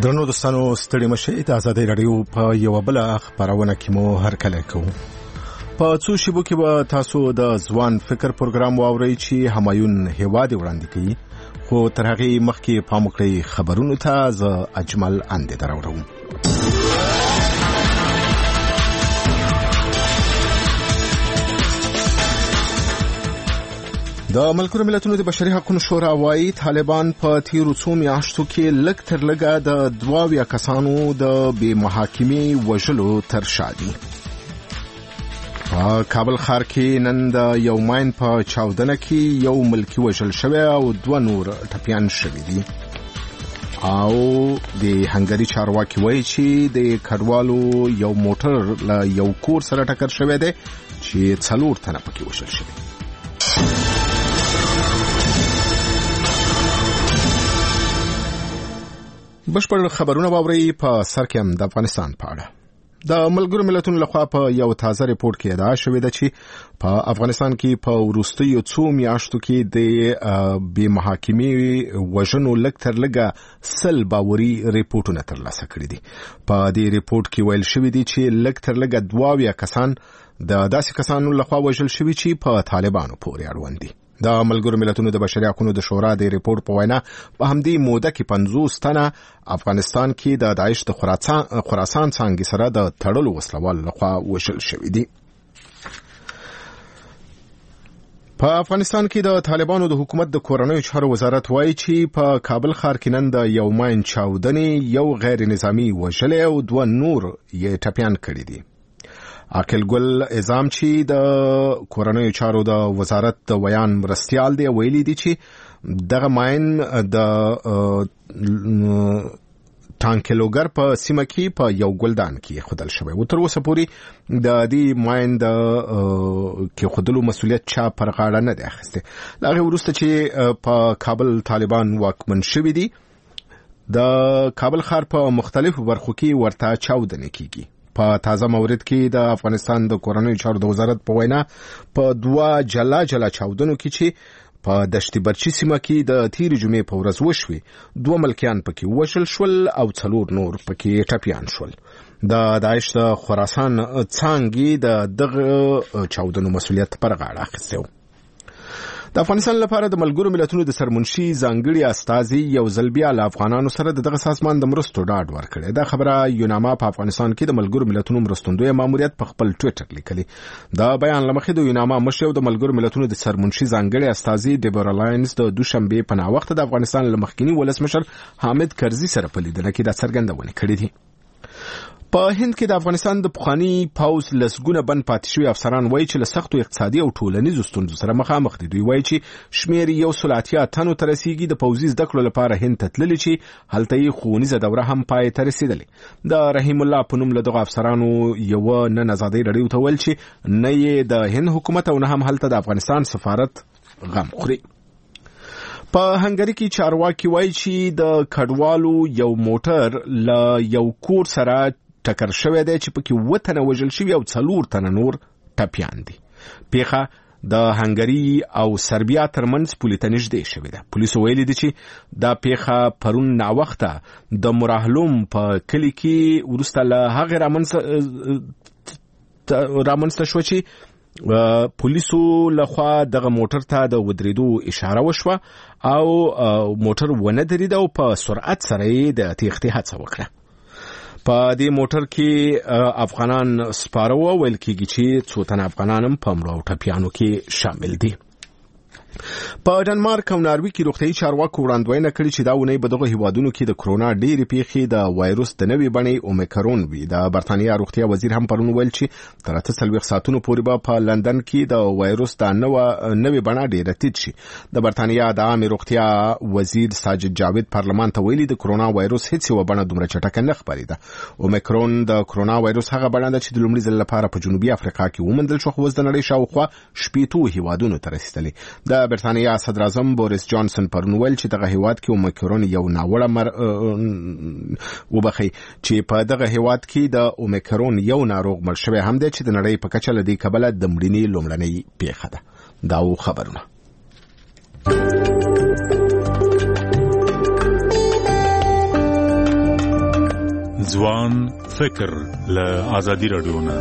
درنو دوستانو ستړي مشه د آزادۍ رادیو په یو بل خبرونه کې مو هرکله کوم. په څو شیبو کې به تاسو د ځوان فکر پروګرام واورئ چې همایون هیواد وړاندې کوي، خو تر هغه مخکې پام وکړئ خبرونو ته. ز اجمل اندې دراوړم. د ملګرو ملتونو د بشري حقوقو شورا وايي طالبان په تیرو څو میاشتو کې لږ تر لږه د 22 کسانو د بې محاکمې وژلو تر شا دي. په کابل ښار کې نن د یو ماین په چاودنه کې یو ملکی وژل شوی او 2 نور ټپیان شوي دي. او د هنګری چارواکي وایي چې د کډوالو یو موټر له یو کور سره ټکر شوی دی چې 4 تنه پکې وژل شوي. بشپړ خبرونه واوري. په سر کې هم د افغانستان په اړه د ملګرو ملتونو لخوا په یو تازه ریپورت کې ادعا شوې ده چې په افغانستان کې په وروستیو څو میاشتو کې د بې محاکمې وژنو لږ تر لږه 100 باوري ریپورتونه ترلاسه کړي دي. په دې ریپورت کې ویل شوی دی چې لږ تر لږه 22 کسان د داسې کسانو لخوا وژل شوي چې په طالبانو پورې اړوند دي. د ملګرو ملتونو د بشري حقوقو د شورا د ریپورت په وینا په همدې موده کې 50 تنه افغانستان کې د داعش د خراسان څنګه سره د تړلو وسلوال لخوا وژل شوي دي. په افغانستان کې د طالبانو د حکومت د کورنیو چارو وزارت وایي چې په کابل ښار کې نن د یو ماین چاودنې یو غیر نظامی وژلی او 2 نور یې ټپیان کړي دي. عاقل ګل اعظام چې د کورنیو چارو د وزارت د ویان مرستیال دی ویلي دي چې دغه ماین د ټانکلوګر په سیمه کې په یو ګلدان کې خودل شوی و. تر اوسه پورې د دې ماین د کې خودلو مسولیت چا پر غاړه نه دی اخیسته. هغه وروسته چې په کابل طالبان واکمن شوي دي، د کابل ښار په مختلفو برخو کې ورته چاودنې کیږي. په تازه مورد کې د افغانستان د کورنیو چارو د وزارت په وینا په 2 جلا چاودنو کې چې په دشت برچی سیمه کې د تیر جمعې په ورځ وشوي 2 ملکیان پکې وژل شول او 4 نور پکې ټپیان شول. د داعش د خراسان څنګه د دغه چاودنو مسولیت پر غاړه اخیسته. د افغانستان لپاره د ملګرو ملتونو د سرمنشي ځانګړي استازي یو ځل بیا له افغانانو سره دغه سازمان د مرستو ډاډ ورکړی. دا خبره یوناما په افغانستان کې د ملګرو ملتونو مرستندوی ماموریت په خپل ټویټر لیکلی. دا بیان لمخې د یوناما مشر او د ملګرو ملتونو د سرمنشي ځانګړي استازي ډیبورا لاینز د دوشنبه په ناوخت د افغانستان لمخکینی ولسمشر حامد کرزي سره په لیدنه کې د څرګندونه کړې دي. په هند کې د افغانستان د پخوانی پاوز لسګونه بند پاتې شوي افسران وایي چې له سختو اقتصادي او ټولنیزو ستونزو سره مخامخ دي. دوی وایي چې شمیر 180 تنو ته رسیږي. د پوځي زده کړو لپاره هند ته تللي چې هلته یې ښوونیزه دوره هم پای ته رسېدلې. د رحیم الله په نوم له دغه افسرانو یو نن آزادۍ رادیو ته ویل چې نه یې د هند حکومت او نه هم هلته د افغانستان سفارت غم خوري. په هنګری کې چارواکي وایي چې د کډوالو یو موټر له یو کور سره ټکر شوی دی چې پکې 2 تنه وژل شوي او 4 تنه نور ټپیان دي. پیښه د هنګری او سربیا ترمنځ پولې ته نږدې شوې ده. پولیسو ویلي دي چې دا پیښه پرون ناوخته د مراهلوم په کلي کې وروسته له هغې رامنځته شوه چې پولیسو لخوا دغه موټر ته د ودرېدو اشاره وشوه او موټر ونه درېده او په سرعت سره یې د تېښتې هڅه وکړه. په دې موټر کې افغانان سپاره ویل کېږي چې 2 تنه افغانان هم په مړو او ټپیانو کې شامل دي. په ډنمارک او ناروې کې روغتیايي چارواکو وړاندوینه کړې چې دا ونې په دغه هیوادونو کې د کرونا ډېرې پیښې د وایروس د نوې بڼې اومیکرون وي. د برتانیا روغتیا وزیر هم پرون ویل چې تر 48 ساعتونو پورې به په لندن کې د وایروس د نوې بڼه ډېره ټیټ شي. د برتانیا د عامې روغتیا وزیر ساجد جاوید پارلمان ته ویلي د کرونا وایروس هیڅ یوه بڼه دومره چټکه نه خپرېده. اومیکرون د کرونا وایروس هغه بڼه ده چې د لومړي ځل لپاره په جنوبي افریقا کې وموندل شو، خو اوس د نړۍ شاوخوا 80 هیوادونو ته رسېدلې. د برتانیا صدراعظم بوریس جانسن پرون ویل چې دغه هیواد کې اومیکرون یو ناوړه وبخي چې په دغه هیواد کې د اومیکرون یو ناروغ مړ شوی هم دی چې د نړۍ په کچه له دې کبله د مړینې لومړنۍ پیښه ده. دا و خبرونه. ځوان فکر له ازادي رادیو نه.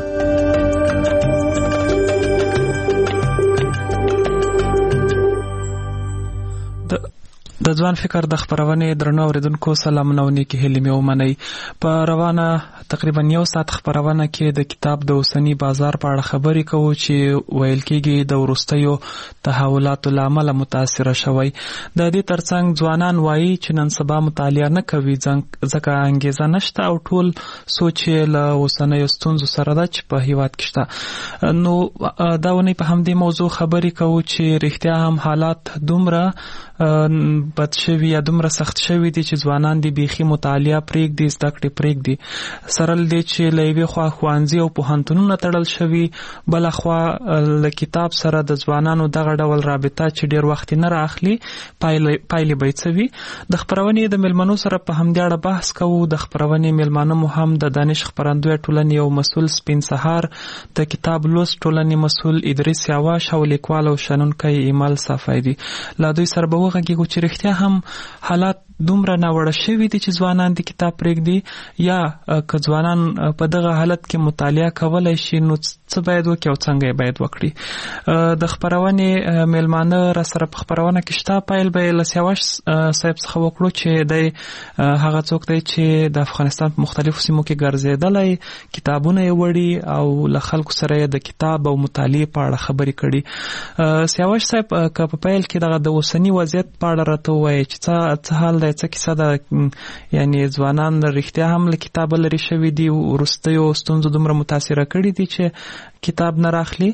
د ځوان فکر د خبرونه درنو اوریدونکو سلامونه او نیکی هیلې مې ومنئ. په روانه تقریبا 1 ساعت خبرونه کې د کتاب د اوسنی بازار په اړه خبرې کوو چې ویل کېږي د ورستیو تحولاتو لامل متاثر شوی. د دې ترڅنګ ځوانان وایي چې نن سبا مطالعه نه کوي ځکه انګیزه نشته او ټول سوچ له اوسنیو ستونزو سره ده چې په هیواد کې شته. نو دا ونی په همدې موضوع خبرې کوو چې رښتیا هم حالات دومره بد شوی یا دومره سخت شوی دي چې ځوانان دي بیخي مطالعه پرېږدي، زده کړې پرېږدي. سره دې چې له یوې خوا ښوونځي او پوهنتونونه تړل شوي، بل خوا له کتاب سره د ځوانانو دغه ډول رابطه چې ډیر وخت نه راخلي پایلې به څه وي. د خبرونې د مېلمنو سره په همدې اړه بحث کوو. د خبرونې مېلمانه مو هم د دانش خپرندوی ټولنې او مسؤل سپین سهار، د کتاب لوست ټولنې مسؤل ادریس یاواش او لیکوال او شنونکی ایمل صافی دي. لا دوی سره به وغږیږو چې رښتیا هم حالات دومره ناوړه شوي دي چې ځوانان د کتاب پرېږدي، یا که ځوانان په دغه حالت کې مطالعه کولی شي نو څه باید وکړي او څنګه یې باید وکړي. د خپرونې مېلمانه را سره په خپرونه کې شته. پیل به یې له سیاوش صاحب څخه وکړو چې دی هغه څوک دی چې د افغانستان په مختلفو سیمو کې ګرځېدلی، کتابونه یې وړي او له خلکو سره یې د کتاب او مطالعې په اړه خبرې کړي. سیاوش صاحب که په پیل کې دغه د اوسني وضعیت په اړه راته ووایي چې څه حال دی، څه کیسه ده، یعنی ځوانان رښتیا هم له کتابه لرې شوي دي، وروستیو ستونزو دومره متاثره کړي دي چې کتاب نه راخلي؟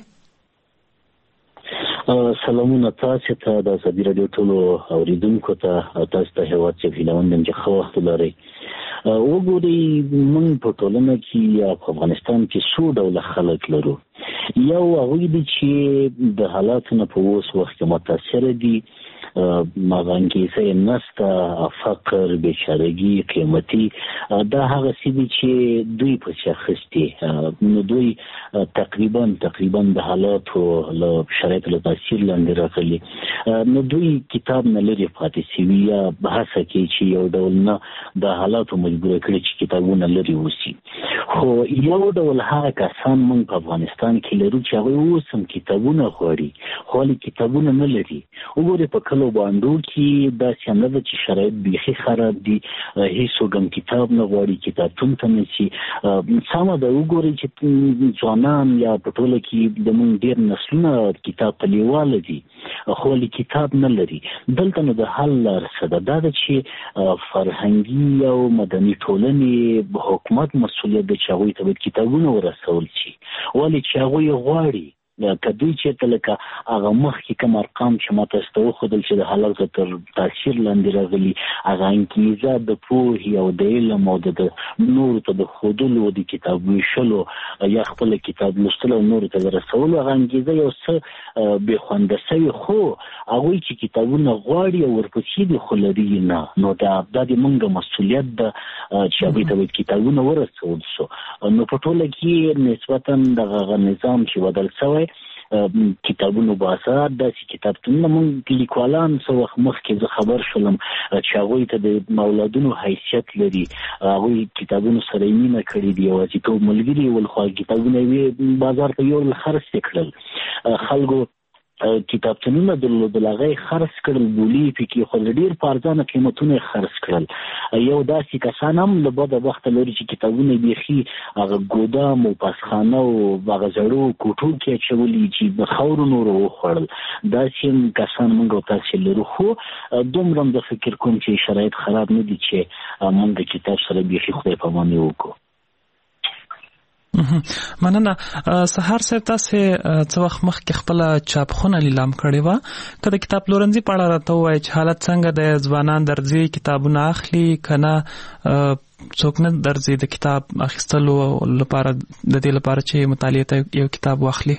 سلامونه تاسو ته، د ازادي راډیو ټولو اوریدونکو ته، تاسو ته هیواد چې فیلوندم چې ښه وخت لرئ. وګورئ موږ په ټولنه کې یا په افغانستان کې څو ډوله خلک لرو. یو هغوی دي چې د حالاتو نه په اوس وخت کې متاثره دي، انګیزه یې نشته، فقر، بیچارګي، قیمتي، دا هغه څه دي چې دوی پسې اخیستي. نو دوی تقریبا د حالاتو له شرایطو له تاثیر لاندې راغلي. نو دوی کتاب نه لري پاتې شوي یا هڅه کوي چې یو ډول نه د حالاتو مجبوره کړي چې کتابونه لري اوسي. خو یو ډول هغه کسان موږ په افغانستان کې لرو چې هغوی اوس هم کتابونه غواړي خو کتابونه نه لري. وګورئ په کلو باندو کې داسې نه ده چې شرایط بیخي خراب دي، هیڅوک هم کتاب نه غواړي، کتابتون ته نه ځي. سمه ده وګورئ چې ځوانان یا په ټوله کې د موږ ډېر نسلونه کتاب ته لیواله دي خو کتاب نه لري. دلته نو د حل لاره څه ده؟ دا ده چې فرهنګي او مدني ټولنې حکومت مسؤلیت ده چې هغوی ته باید کتابونه ورسول شي. ولې چې هغوی غواړي که دوی چېرته لکه هغه مخکې کوم ارقام چې ما تاسو ته وښودل چې د حالاتو تر تاثیر لاندې راغلي، هغه انګیزه د پوهې او د علم او د نورو ته د ښودلو، د کتاب ویشلو یا خپله کتاب لوستلو او نورو ته د رسولو، هغه انګیزه یو څه بې خونده شوې. خو هغوی چې کتابونه غواړي او ورپسې دي خو لري نه. نو دا د موږ مسؤلیت ده چې هغوی ته باید کتابونه ورسول شو. نو په ټوله کې نسبتا دغه نظام چې بدل شوی، کتابونو بازار، داسې کتابتونونه موږ لیکوالان څه وخت مخکې زه خبر شولم چې هغوی ته د اولادونو حیثیت لري، هغوی کتابونو سره یې مینه کړې دي، یوازیتوب ملګري ول، خو کتابونه یې بازار ته یوړل، خرڅ یې کړل. خلکو کتابتونونه درلودل، هغه یې خرڅ کړل، بولي پکې خو ډېر په ارزانه قیمتونه یې خرڅ کړل. یو داسې کسان هم له بده وخته لري چې کتابونه بیخي هغه ګودام او پاسخانه او هغه زړو کوټو کې اچولي چې د خاورو نورو وخوړل. داسې کسان موږ او تاسې لرو. خو دومره هم زه فکر کوم چې شرایط خراب نه دي چې موږ د کتاب سره بیخي خدای پاماني وکړو. مننه. سهار صاحب تاسو څه وخت مخکې خپل چاپخونه لیلام کړې و، که د کتاب پلورنځي په اړه راته ووایي چې حالت څنګه د ځوانان درځي کتابونه اخلي کنه څوک نه درځي د کتاب اخیستلو لپاره، د دې لپاره چې مطالعه ته یو کتاب واخلي؟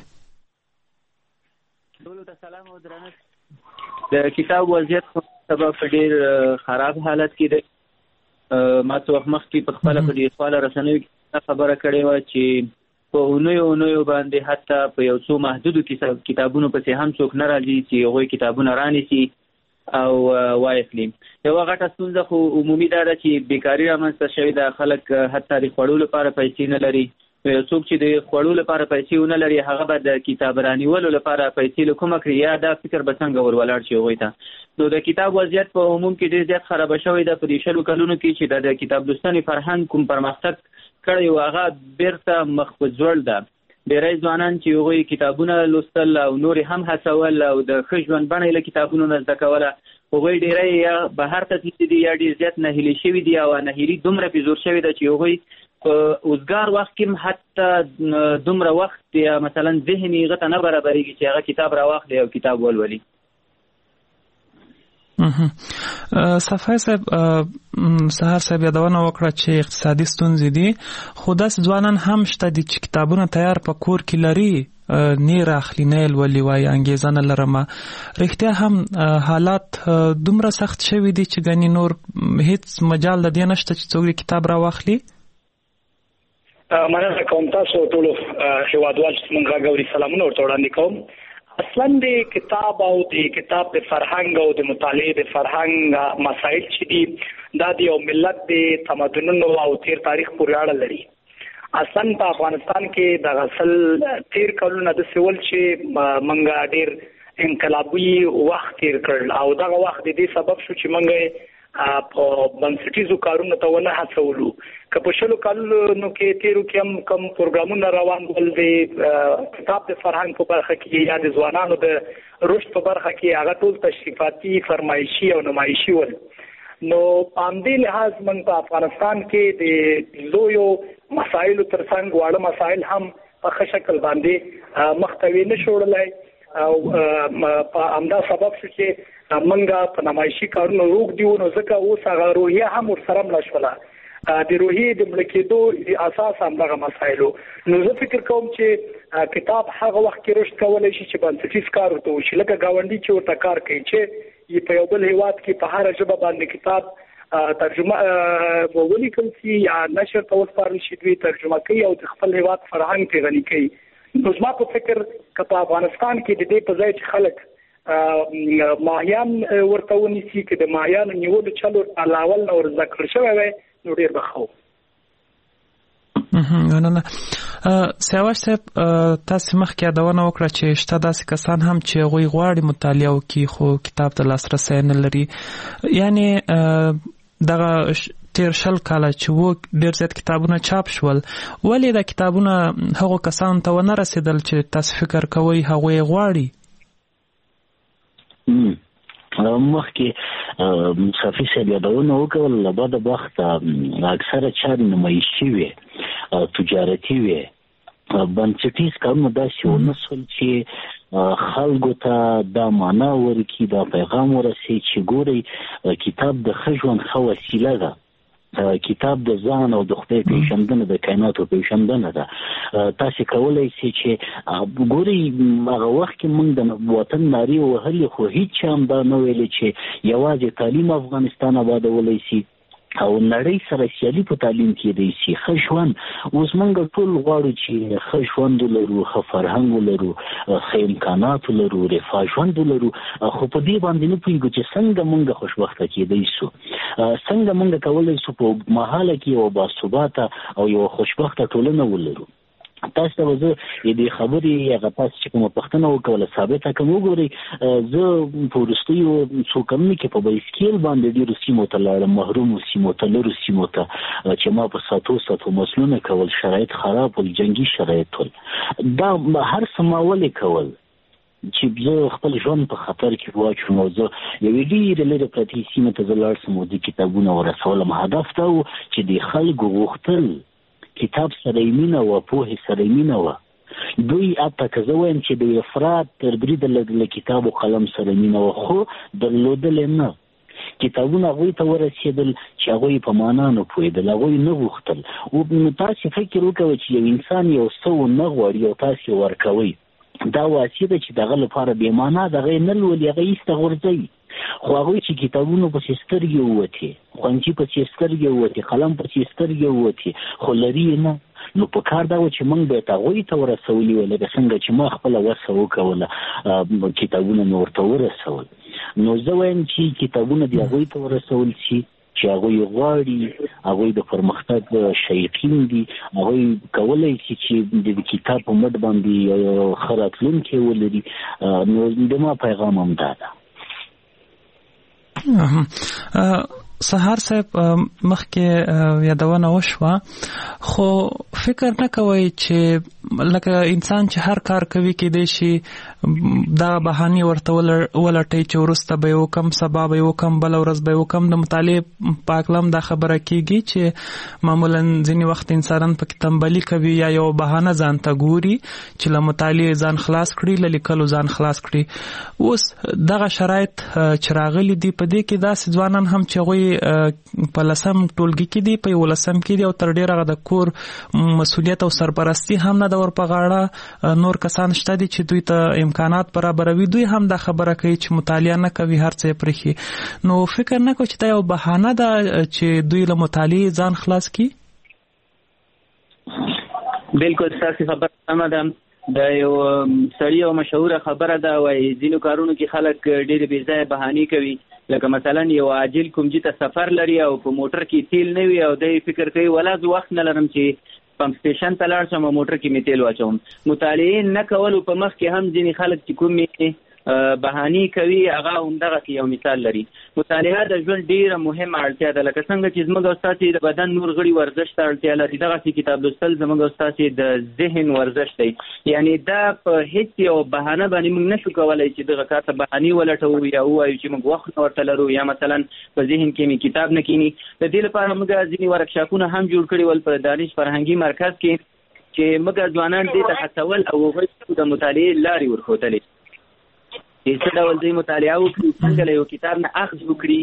ټولو ته سلام او درنښت. د کتاب وضعیت سبب په ډېر خراب حالت کې دی. ما څه وخت مخکې په خپله په دې خواله رسنیو کې خبره کړې وه چې په اونیو باندې حتی په یو څو محدودو کتابونو پسې هم څوک نه راځي چې هغوی کتابونه رانیسي او واخلي. یو غټه ستونزه خو عمومي دا ده چې بیکاري رامنځته شوې ده. خلک حتی د خوړو لپاره پیسې نه لري. څوک چې د خوړو لپاره پیسې ونه لري هغه به د کتاب رانیولو لپاره پیسې له کومه کړي، یا دا فکر به څنګه ور ولاړ شي هغوی ته. نو د کتاب وضعیت په عموم کې ډېر زیات خرابه شوی ده. په دې 20 کلونو کې چې د کتاب لوستنې فرهنګ کوم پرمختګ کړی و هغه بیرته مخ په ځوړ ده. ډېری ځوانان چې هغوی کتابونه لوستل او نورې هم هڅول او د ښه ژوند بڼه له کتابونو نه زده کوله، هغوی ډېری یا بهر ته تللي دي یا ډېر زیات نهیلي شوي دي او نهیلي دومره پې زور شوې ده چې هغوی په اوزګار وخت کې حتی دومره وخت یا مثلا ذهني هغه ته نه برابرېږي چې هغه کتاب راواخلي او کتاب ولولي. صفای صاحب، سهار صاحب یادونه وکړه چې اقتصادي ستونزې دي، خو داسې ځوانان هم شته دي چې کتابونه تیار په کور کې لري، نه راخلي نه یې لولي، وایي انګېزه نه لرمه. رښتیا هم حالات دومره سخت شوي دي چې ګنې نور هېڅ مجال د دې نشته چې څوک کتاب راواخلي؟ مننه کوم تاسو ټولو هیوادوال چې موږ غواړو سلامونه ورته وړاندې کوم. اصلا د کتاب او د کتاب د فرهنګ او د مطالعې د فرهنګ مسایل چې دي دا د یو ملت د تمدنونو او تیر تاریخ پورې اړه لري. اصلا په افغانستان کې د غسل تیر کلونه د سیول چې موږ ډېر انقلابي وخت تیر کړل او دغه وخت د دې سبب شو چې موږ په بنسټیزو کارونو ته ونه هڅولو. که په 20 کلونو کې تیرو کې هم کوم پروګرامونه روان ول د کتاب د فرهنګ په برخه کې یا د ځوانانو د رشد په برخه کې هغه ټول تشریفاتي، فرمایشي او نمایشي ول. نو په همدې لحاظ موږ په افغانستان کې د لویو مسایلو ترڅنګ واړه مسایل هم په ښه شکل باندې مخته نه شو وړلی او په همدا سبب شو چې منګه په نمایشي کارونو روغ دیو. نو ځکه اوس هغه روحیه هم ورسره مړه شوله. د روحیې د مړه کېدو اساس هم دغه مسایلو. نو زه فکر کوم چې کتاب هغه وخت کې رشد کولی شي چې بنسټیز کار ورته وشي، لکه ګاونډي چې ورته کار کوي چې په یو بل هیواد کې په هره ژبه باندې کتاب ترجمه ولیکل شي یا نشر ته وسپارل شي، دوی ترجمه کوي او د خپل هیواد فرهنګ پرې غني کوي. نو زما په فکر که په افغانستان کې د دې په ځای چې خلک ماهیان ورته ونیسي، که د ماهیانو نیولو چل ورته لاول نه ور زده کړل شوی وی نو ډېر به ښه و. مننه. سیاوش صاحب، تاسو مخکې یادونه وکړه چې شته داسې کسان هم چې هغوی غواړي مطالعه وکړي خو کتاب ته لاسرسی نه لري. یعنې دغه تیر 20 کاله چې ډېر زیات کتابونه چاپ شول، ولې دا کتابونه هغو کسانو ته ونه رسېدل چې تاسو فکر کوئ هغوی یې غواړي؟ مخکې صافي صاحب یادونه وکړل، له بده وخته اکثره چارې نمایشي وې، تجارتي وې، بنسټیز کارونه داسې ونه شول چې خلکو ته دا معنا ورکړي، دا پیغام ورسوي چې ګورئ کتاب د ښه ژوند ښه وسیله ده. کتاب د ځان او د خدای پیژندنه، د کائناتو پیژندنه ده. تاسو کولای شئ چې ګورئ هغه وخت کې موږ د وطن نارې وهلې خو هیڅ چا هم دا نه ویلې چې یوازې تعلیم افغانستان آبادولی شي او نړۍ سره سیالي په تعلیم کېدی شي. ښه ژوند اوس موږ ټول غواړو چې ښه ژوند ولرو، ښه فرهنګ ولرو، ښه امکانات ولرو، رفاه ژوند ولرو، خو په دې باندې نه پوهېږو چې څنګه موږ خوشبخته کېدی شو، څنګه موږ کولی شو په اوږدمهاله کې یوه باثباته او یوه خوشبخته ټولنه ولرو. تاسو ته زه دې خبرې هغه تاسو چې کومه پوښتنه وکړله ثابته کړم. وګورئ زه په وروستیو څو کلونو کې په بایسکل باندې ډېرو سیمو ته لاړم، محرومو سیمو ته، لرو سیمو ته، چې ما په ساتو مزلونه کول، شرایط خراب ول، جنګي شرایط ول. دا هر څه ما ولې کول چې زه خپل ژوند په خطر کې واچوم او زه یوې ډېرې لرې پرتې سیمې ته زه لاړ شم او د کتابونه ورسولم. هدف دا و چې د خلکو غوښتل کتاب سره یې مینه وه، پوهې سره یې مینه وه. دوی حتی که زه وایم چې د افراط تر بریده له کتاب او قلم سره مینه وه، خو درلودل یې نه. کتابونه هغوی ته ورسېدل چې هغوی په معنا نه پوهېدل، هغوی نه غوښتل. تاسې فکر وکوئ چې یو انسان یو څه ونه غواړي او تاسې ورکوئ، دا واسطه ده چې دغه لپاره بې معنا دغه یې نه لولي، هغه ایسته غورځوي. خو هغوی چې کتابونو پسې سترګې ووتې، ښوونځي پسې سترګې ووتې، قلم پسې سترګې ووتې، خو لري یې نه. نو په کار دا و چې موږ باید هغوی ته ورسولي وای، لکه څنګه چې ما خپله وسه وکوله کتابونه مې ورته ورسول. نو زه وایم چې کتابونه د هغوی ته ورسول شي چې هغوی غواړي، هغوی د پرمختګ شایقین دي، هغوی کولی شي چې د کتاب په مټ باندې ښه راتلونکی ولري. نو زما پیغام هم دا ده. سهار صاحب مخکې یادونه وشوه، خو فکر نه کوئ چې لکه انسان چې هر کار کوي کېدای شي دا بهانې ورته ولټوي چې وروسته به یې وکم، سبا به یې وکم، بله ورځ به یې وکم. د مطالعې په هکله هم دا خبره کېږي چې معمولا ځینې وخت انسانان پکې تنبلي کوي یا یو بهانه ځان ته ګوري چې له مطالعې ځان خلاص کړي، له لیکلو ځان خلاص کړي. اوس دغه شرایط چې راغلي دي، په دې کې داسې ځوانان هم چې هغوی په 10م ټولګي کې دي، په 11م کې دي، او تر ډېره د کور مسؤلیت او سرپرستی هم نه ده ور په غاړه. نور کسان شته دي چې دوی ته امکانات برابروي، دوی هم دا خبره کوي چې مطالعه نه کوي، هر څه یې پرېښي. نو فکر نه کوي چې دا یو بهانه ده چې دوی له مطالعې ځان خلاص کړي؟ بالکل ستاسو خبره سمه ده. دا یو سړی او مشهوره خبره ده، وایي ځینو کارونو کې خلک ډېرې بې ځایه بهانې کوي. لکه مثلا یو عاجل کومجي ته سفر لري او په موټر کې تیل نه وي، او دی فکر کوي ولا زه وخت نه لرم چې پمپ سټیشن ته لاړ شم او موټر کې مې تیل واچوم. مطالعې نه کولو په مخ کې هم ځینې خلک چې کومې بهانې کوي، هغه همدغه یو مثال لري. مطالعه د ژوند ډیره مهمه اړتیا ده. لکه څنګه چې زموږ او ستاسې د بدن نور غړي ورزش ته اړتیا لري، دغسې کتاب لوستل زموږ او ستاسې د ذهن ورزش دی. یعنی دا په هیڅ یو بهانه باندې موږ نشو کولی چې دغه کار ته بهانې ولټوو یا ووایو چې موږ وخت نه ورته لرو، یا مثلا په ذهن کې مې کتاب نه کینی. د دې لپاره موږ ځینې ورکشاپونه هم جوړ کړي ول په دانش فرهنګي مرکز کې، چې موږ ځوانان دې ته هڅول او هغوی د مطالعې لارې ورښودلې چې څه ډول دوی مطالعه وکړي، څنګه له یو کتاب نه اخذ وکړي،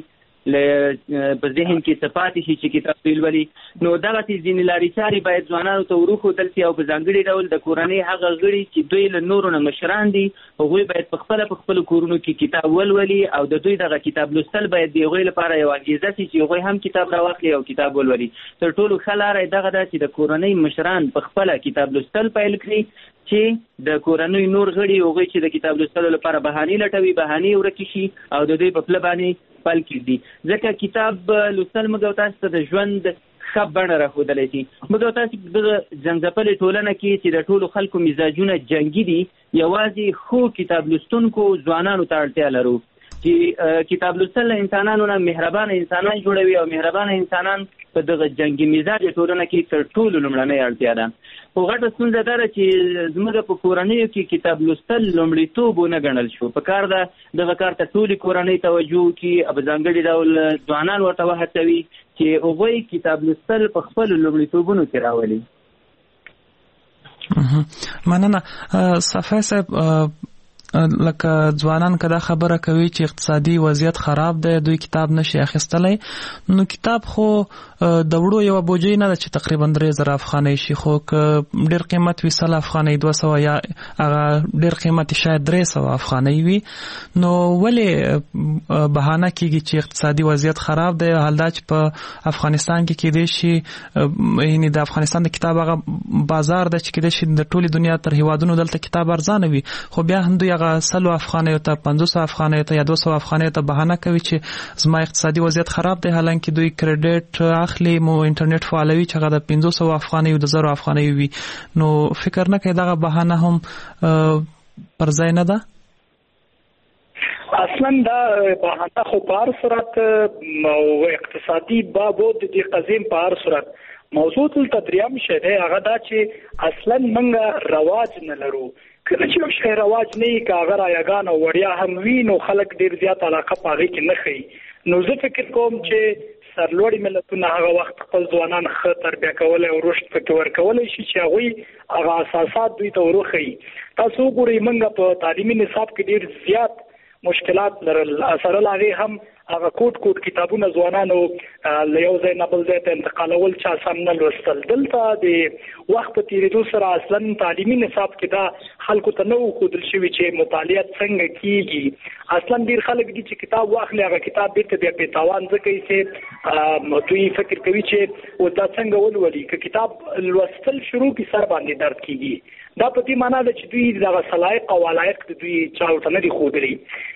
په ذهن کې څه پاتې شي چې کتاب دوی لولي. نو دغسې ځینې لارې چارې باید ځوانانو ته وروښودل شي، او په ځانګړي ډول د کورنۍ هغه غړي چې دوی له نورو نه مشران دي، هغوی باید په خپلو کورونو کې کتاب ولولي، او د دوی دغه کتاب لوستل باید د هغوی لپاره یو انګیزه شي چې هغوی هم کتاب راواخلي او کتاب ولولي. تر ټولو ښه لاره یې دغه ده چې د کورنۍ مشران په خپله کتاب لوستل پیل کړي، چې د کورنۍ نور غړي هغوی چې د کتاب لوستلو لپاره بهانې لټوي، بهانې ورکې شي او د دوی په پله باندې پل کېږدي. ځکه کتاب لوستل موږ او تاسو ته د ژوند ښه بڼه راښودلی شي. موږ او تاسو دغه زنځپلې ټولنه کې چې د ټولو خلکو مزاجونه جنګي دي، یوازې ښو کتاب لوستونکو ځوانانو ته اړتیا لرو چې کتاب لوستل انسانانو نه مهربانه انسانان جوړوي، او مهربانه انسانان په دغه جنګي مزاج ټولنه کې تر ټولو لومړنۍ اړتیا ده. خو غټه ستونزه دا ده چې زموږ په کورنیو کې کتاب لوستل لومړیتوب ونه ګڼل شو. په کار ده دغه کار ته ټولې کورنۍ توجه وکړي، او په ځانګړي ډول ځوانان ورته وهڅوي چې هغوی کتاب لوستل په خپلو لومړیتوبونو کې راولي. مننه. صفای صاحب، لکه ځوانان که دا خبره کوي چې اقتصادي وضعیت خراب دی، دوی کتاب نشي اخیستلی، نو کتاب خو د وړو یوه بوجۍ نه ده چې تقریبا 3000 افغانۍ شي، خو که ډېر قیمت وي 100 افغانۍ، 200 یا هغه ډېر قیمت شاید 300 افغانۍ وي. نو ولې بهانه کېږي چې اقتصادي وضعیت خراب دی؟ حال دا چې په افغانستان کې کېدای شي، یعنی د افغانستان د کتاب هغه بازار ده چې کېدای شي د ټولې دنیا تر هیوادونو دلته کتاب ارزانه وي، خو بیا هم دوی 100 افغانۍ ته 500 افغانۍ ته یا 200 افغانۍ ته بهانه کوي چې زما اقتصادي وضعیت خراب دی، حالانکه دوی کریډټ اخلي، مو انټرنیټ فعالوي چې هغه د 500 افغانۍ او د 1000 افغانۍ وي. نو فکر نه کوي دغه بهانه هم پر ځای نه ده؟ اصلا دا بهانه خو په هر صورت او اقتصادي باب د دې قضیم په هر صورت موضوع التدریم شته، هغه دا چې اصلا منګه رواج نه لرو. کله چې یو شی رواج نه وي، که هغه رایګان او وړیا هم وي، نو خلک ډېر زیات علاقه په هغې کې نه ښیي. نو زه فکر کوم چې سرلوړي ملتونه هغه وخت خپل ځوانان ښه تربیه کولی او رشد پکې ورکولی شي چې هغوی هغه اساسات دوی ته وروښیي. تاسو وګورئ موږ په تعلیمي نصاب کې ډېر زیات مشکلات لرل، سره له هغې هم هغه کوټ کتابونه ځوانانو له یو ځای نه بل ځای ته انتقالول چا سم نه لوستل. دلته د وخت په تېرېدو سره اصلا تعلیمي نصاب کې دا خلکو ته نه وښودل شوي چې مطالعه څنګه کېږي. اصلا ډېر خلک دي چې کتاب واخلي، هغه کتاب بېرته بیا بې تاوان ځکه چې دوی فکر کوي چې دا څنګه ولولي. که کتاب لوستل شروع کړي سر باندې درد کېږي. دا په دې معنا ده چې دوی دغه صلایق او علایق دوی چا ورته نه دي ښودلي.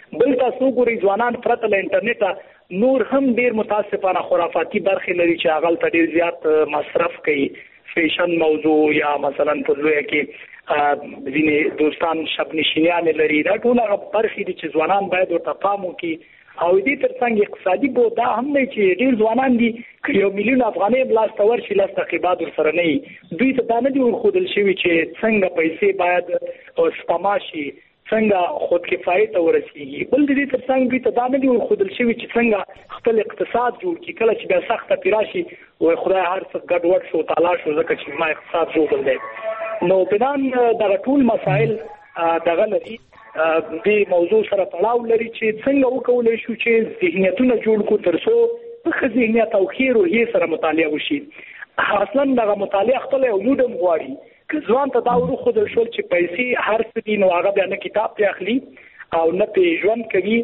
بل تاسو ګورئ ځوانان پرته له انټرنیټ نور هم ډیر متاسفانه خرافاتي برخې لري چې هغه ته ډیر زیات مصرف کوي، فیشن موضوع یا مثلا په لوی کې ځینې دوستان شب نشینیان لري. دا ټول هغه برخې دي چې ځوانان باید ورته پام وکړي. او دې ترڅنګ اقتصادي بود دا هم نه چې ډیر ځوانان دي چې 1 ملیون افغانۍ بلاس تور شي لاس تقریبات ورسره نه وي. دوی ته دا نه دي ورخودل شوي چې څنګه پیسې باید سپما شي، څنګه خود کفایت ته ورسیږي. بل دې ترڅنګ دوی ته دا نه دي ورخودل شوي چې څنګه خپل اقتصاد جوړ کړي. کله چې بیا سخته پیراشي وای خدای هر څه ګډوډ شو تعالی شو ځکه چې ما اقتصاد جوړ دی. نو بنان دا ټول مسائل دغه لري د موضوع سره تړاو لري چې څنګه وکولای شو چې ذهنیتونه جوړ کو ترڅو په ذهنیت او خیر او هي سره مطالعه وشي. اصلا دغه مطالعه خپل یو مودم غواړي که ځوان ته دا ورو خو د شول چې پیسې هر څه دي نو هغه بیا نه کتاب ته اخلي او نه په ژوند کوي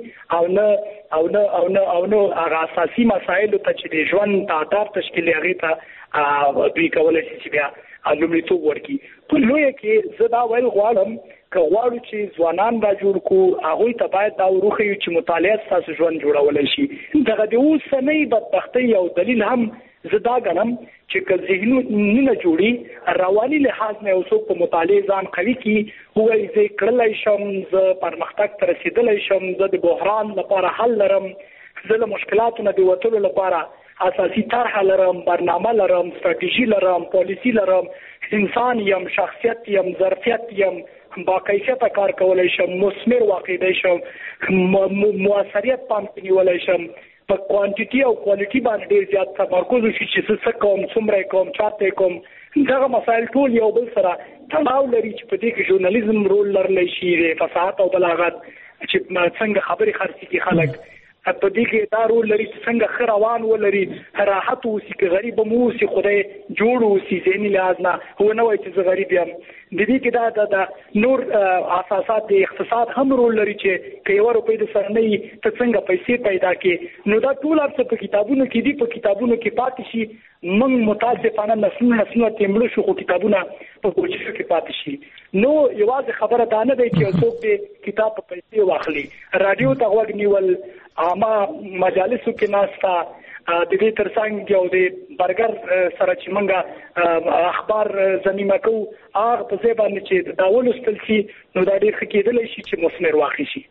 او نه هغه اساسي مسایل ته چې د ژوند تعداد تشکیل هغه ته دوی کولای شي چې بیا لومړیتوب ورکړي. په لوی کې زه دا ویل غواړم که غواړو چې ځوانان را جوړ کو هغوی ته باید دا وروښیو چې مطالعه ستاسو ژوند جوړولی شي. دغه د اوسنۍ بدبختۍ یو دلیل هم زه دا ګڼم چې که ذهنونه جوړي رواني لحاظ نه یو څوک په مطالعې ځان قوي کړي ووایي زه کړلی شم، زه پرمختګ ته رسېدلی شم، زه د بحران لپاره حل لرم، زه له مشکلاتو نه د وتلو لپاره اساسي طرحه لرم، برنامه لرم، ستراتیژي لرم، پالیسي لرم، انسان یم، شخصیت یم، ظرفیت یم، با کیفیت کار کولای شم، مثمر واقع شم، موثریت پام نیولای شم، په کوانټیټي او کوالټي باندې ډیر زیات تمرکز وشي چې څه کوم، څومره کوم، چاته کوم. دغه مسایل ټول یو بل سره تړاو لري چې په دې کې ژورنالیزم رول لرلی شي، فصاحت او بلاغت چې څنګه خبرې خرڅي کې خلک په دې کې دا رول لري چې څنګه ښه روان ولري، راحت اوسي، که غریب هم اوسي خدای جوړ اوسي ذهني لحاظ نه، هو نه وایي چې زه غریب یم. د دې کې دا نور اساسات د اقتصاد هم رول لري چې که 1 روپۍ د سره نه وي ته څنګه پیسې پیدا کړې. نو دا ټول هر څه په کتابونو کې دي، په کتابونو کې پاتې شي. موږ متاسفانه نسلونه تیمړو شو خو کتابونه په کوچیو کې پاتې شي. نو یوازې خبره دا نه دی چې یو څوک دې کتاب په پیسې واخلي، راډیو ته غوږ نیول، عامه مجالسو کې ناستا، د دې ترڅنګ یو د برګر سره چې موږ اخبار ضمیمه کوو هغه په ځای باندې چې دا ولوستل شي نو دا ډېر ښه کېدلی شي چې مثمر واقع شي.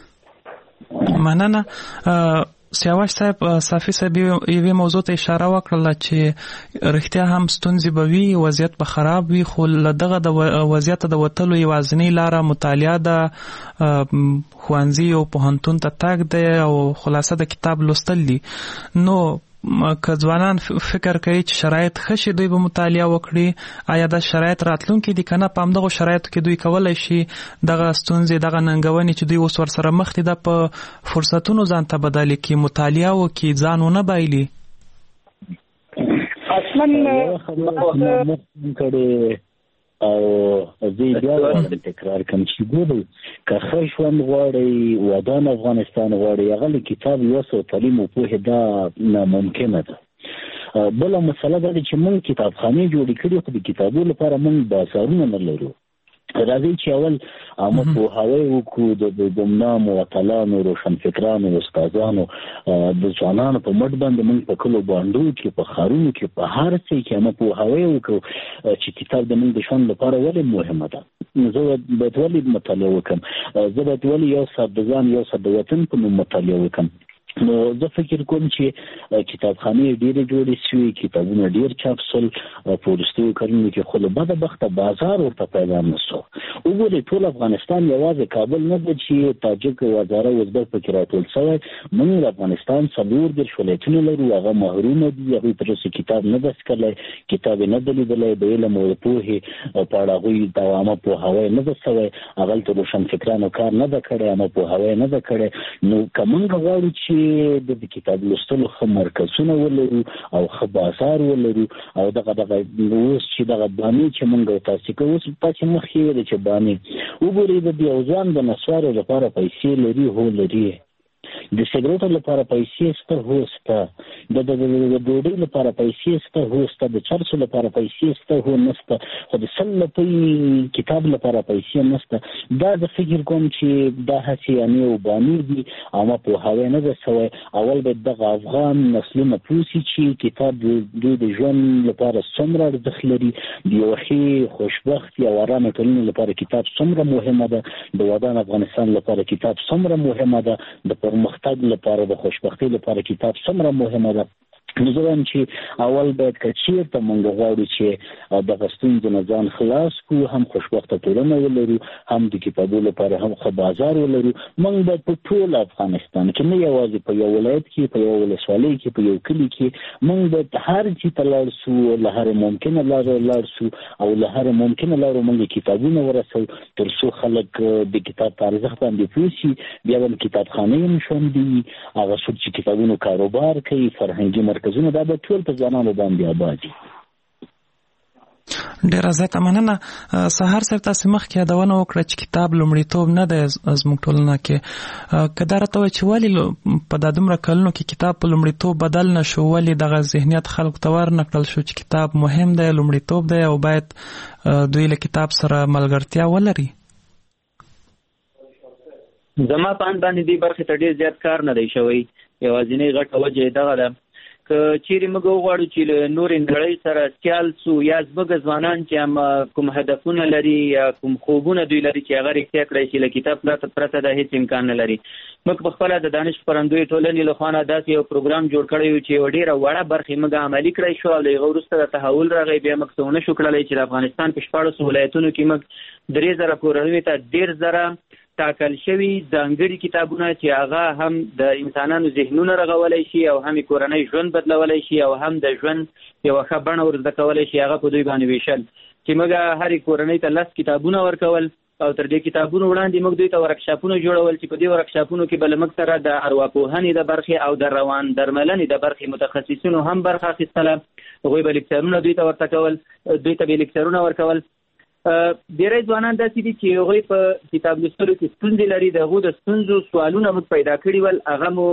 مننه. سیاوش صاحب، صافي صاحب یوې موضوع ته اشاره وکړله چې رښتیا هم ستونزې به وي، وضعیت به خراب وي، خو له دغه د وضعیت د وتلو یوازینۍ لاره مطالعه ده، ښوونځي او پوهنتون ته تګ دی او خلاصه د کتاب لوستل دي. نو که ځوانان فکر کوي چې شرایط ښه شي دوی به مطالعه وکړي، آیا دا شرایط راتلونکي دي که نه؟ په همدغو شرایطو کې دوی کولی شي دغه ستونزې، دغه ننګونې چې دوی اوس ورسره مخ دي دا په فرصتونو ځان ته بدلې کړي، مطالعه وکړي، ځان ونه بایلي. اصلا او زه بیا تکرار کوم چې ګورئ که ښه ژوند غواړئ، ودان افغانستان غواړئ، هغه له کتاب یوسو تعلیم او پوهې دا ناممکنه ده. بله مسله دا ده چې موږ کتابخانې جوړې کړي خو د کتابو لپاره موږ بازارونه نه لرو. راځئ چې اول عامه پوهاوی وکړو د ګمنامو اتلانو، روشنفکرانو، استادانو، د ځوانانو په مټ باندې موږ په کلو بانډو کې، په ښارونو کې، په هر ځای کې عامه پوهاوی وکړو چې کتاب د موږ د ژوند لپاره ولې مهمه ده. زه باید ولې مطالعه وکړم، زه باید ولې یو ساعت د ځان یو ساعت د وطن په نوم مطالعه وکړم. نو زه فکر کوم چې کتابخانې ډېرې جوړې شوې، کتابونه ډېر چاپ شول په وروستیو کلونو کې، خو له بده بخته بازار ورته پیدا نه شو. وګورئ ټول افغانستان یوازې کابل نه ده چې تاجک، هزاره، ازبک پکې راټول شوی. موږ د افغانستان 40 ولایتونه لرو، هغه محرومه دي، هغوی تر اوسه کتاب نه ده څکلی، کتاب یې نه ده لیدلی، د علم او د پوهې په اړه هغوی د عامه پوهاوی نه ده شوی، هغلته روشنفکرانو کار نه ده کړی، عامه پوهاوی نه ده کړی. نو که موږ غواړو چې د کتاب لوستلو ښه مرکزونه ولرو او ښه بازار ولرو او دغه اوس چې دغه بانې چې موږ تاسې کوو، اوس تاسې مخکې ویلې چې بانې وګورئ د یو ځوان د نسوارو لپاره پیسې لري، هو لري، د سیګریټو لپاره پیسې شته هو شته، د ډوډۍ لپاره پیسې شته هو شته، د چرسو لپاره پیسې شته هو نشته، خو د سل لپاره کتاب لپاره پیسې نشته. دا د فکر کوم چې دا هڅې یعنې وباني دي او ما پوهاوی نه ده سوی. اول باید دغه افغان نسلونه پوسي چې کتاب دوی د ژوند لپاره څومره ارزښت لري، د یو ښې خوشبخت یا ارامه ټولنې لپاره کتاب څومره مهمه ده، د ودان افغانستان لپاره کتاب څومره مهمه ده، د پرمختګ لپاره د خوشبختۍ لپاره کتاب څومره مهمه ده. نو زه وایم چې اول باید که چېرته موږ غواړو چې دغه ستونزو نه ځان خلاص کړو، هم خوشبخته ټولنه ولرو، هم د کتابو لپاره هم ښه بازار ولرو، موږ باید په ټول افغانستان کې نه یوازې په یو ولایت کې، په یو ولسوالۍ کې، په یو کلي کې، موږ باید هر ځای ته لاړ سو، له هرې ممکنه لارې لاړ سو او له هرې ممکنه لارو موږ کتابونه ورسوو تر څو خلک د کتاب په ارزښت باندې پوه شي. بیا هم کتابخانې هم شوندي، هغه څوک چې کتابونو کاروبار کوي، فرهنګي مرکزونه، دا به ټول په ځوانانو باندې آباد دي. ډیره زیاته مننه. سهار صاحب تاسو مخکې یادونه وکړه چې کتاب لومړیتوب نه دی زموږ ټولنه کې. که دا راته وایي چې ولې په دا دومره کلونو کې کتاب په لومړیتوب بدل نه شو، ولې دغه ذهنیت خلکو ته ورنکړل شو چې کتاب مهم دی، لومړیتوب دی او باید دوی له کتاب سره ملګرتیا ولري؟ زما په اند باندې دې برخې ته ډېر زیات کار نه دی شوی. یوازینۍ غټه وجه دغه ده که چیرې موږ وغواړو چې له نورې نړۍ سره سیال سو، یا زموږ ځوانان چې هم کوم هدفونه لري یا کوم خوبونه دوی لري چې هغه رښتیا کړی شي، له کتاب پرته د هېڅ امکان نه لري. موږ په خپله د دانش خپرندوی ټولنې له خوا نه داسې یو پروګرام جوړ کړی و چې یوه ډېره وړه برخې موږ عملي کړی شو او له هغه وروسته د تحول راغی. بیا موږ څه ونه شو کړلی چې د افغانستان په 14 ولایتونو کې موږ 3,000 کورنیو ته 1,000 ټاکل شوي ځانګړي کتابونه چې هغه هم د انسانانو ذهنونه رغولی شي او هم کورنۍ ژوند بدلولی شي او هم د ژوند یوه ښه بڼه ور زده کولی شي، هغه په دوی باندې ویشل چې موږ هرې کورنۍ ته 10 کتابونه ورکول او تر دې کتابونو وړاندې موږ دوی ته ورکشاپونه جوړول چې په دې ورکشاپونو کې به له موږ سره د ارواپوهنې د برخې او د روان درملنې د برخې متخصصینو هم برخه اخیستله. هغوی به لیکچرونه دوی ته ورته کول، دوی ته به لیکچرونه ورکول. ډېری ځوانان داسې دي چې هغوی په کتاب لوستلو کې ستونزې لري، د هغو د ستونزو سوالونه موږ پیدا کړي ول، هغه مو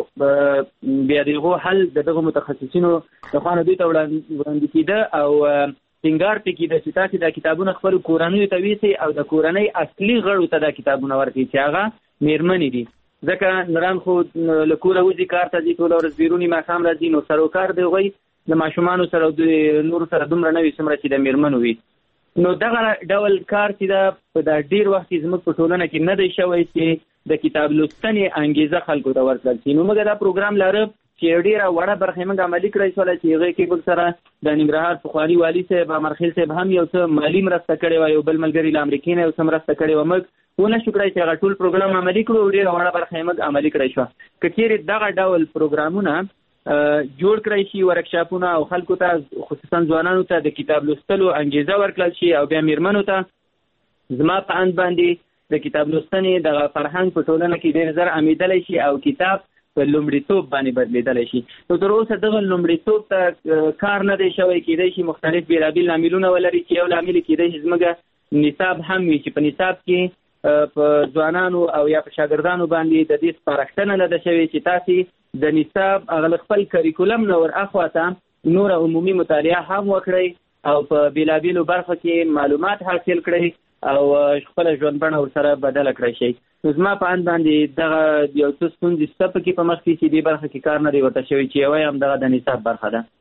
بیا د هغو حل د دغو متخصصینو لخوا نه دوی ته وړاندې کېده او ټینګار پرې کېده چې تاسې دا کتابونه خپلو کورنیو ته ویسئ او د کورنۍ اصلي غړو ته دا کتابونه ورکړئ چې هغه مېرمنې دي. ځکه نران خو له کوره وځي، کار ته ځي، ټوله ورځ بیروني ماښام راځي، نو سروکار د هغوی د ماشومانو سره او د نورو سره دومره نه وي څومره چې د مېرمنو وي. نو دغه ډول کار چې دا په دا ډیر وخت زموږ په ټولنه کې نه دی شوی چې د کتاب لوستنې انګیزه خلکو ته ورکړل شي. نو موږ دا پروګرام لرو چې ډیره وړه برخه موږ عملي کړی شوله چې هغې کې موږ سره د ننګرهار پخواني والي صاحب امرخیل صاحب هم یو څه مالي مرسته کړې وه، یو بل ملګري له امریکې نه یو څه مرسته کړې وه. موږ ونه شو کړی چې هغه ټول پروګرام عملي کړو او ډیره وړه برخه یې موږ عملي کړی شوه. که چیرې دغه ډول پروګرامونه جوړ کړی شي، ورکشاپونه، او خلکو ته خصوصا ځوانانو ته د کتاب لوستلو انګیزه ورکړل شي او بیا میرمنو ته زما په اند باندې د کتاب لوستنې دغه فرهنګ په ټولنه کې ډېر زر عمیدلی شي او کتاب په لومړیتوب باندې بدلېدلی شي. نو تر اوسه دغه لومړیتوب ته کار نه دی شوی. کېدای شي مختلف بېلابېل لاملونه ولري چې یو لامل کېدای شي زموږ نصاب هم وي چې په نصاب کې په ځوانانو او یا په شاګردانو باندې د دې سپارښتنه نه ده شوې چې تاسې د نصاب هغه خپل کریکولم نه ور اخواته نور عمومي مطالعه هم وکړئ او په بېلابېلو برخو کې معلومات حاصل کړئ او خپله ژوند بڼه ورسره بدله کړی شئ. نو زما په اند باندې دغه یو څه ستونزې شته پکې په مخ کې چې دې برخه کې کار نه دی ورته شوی چې یوه یې همدغه د نصاب برخه ده.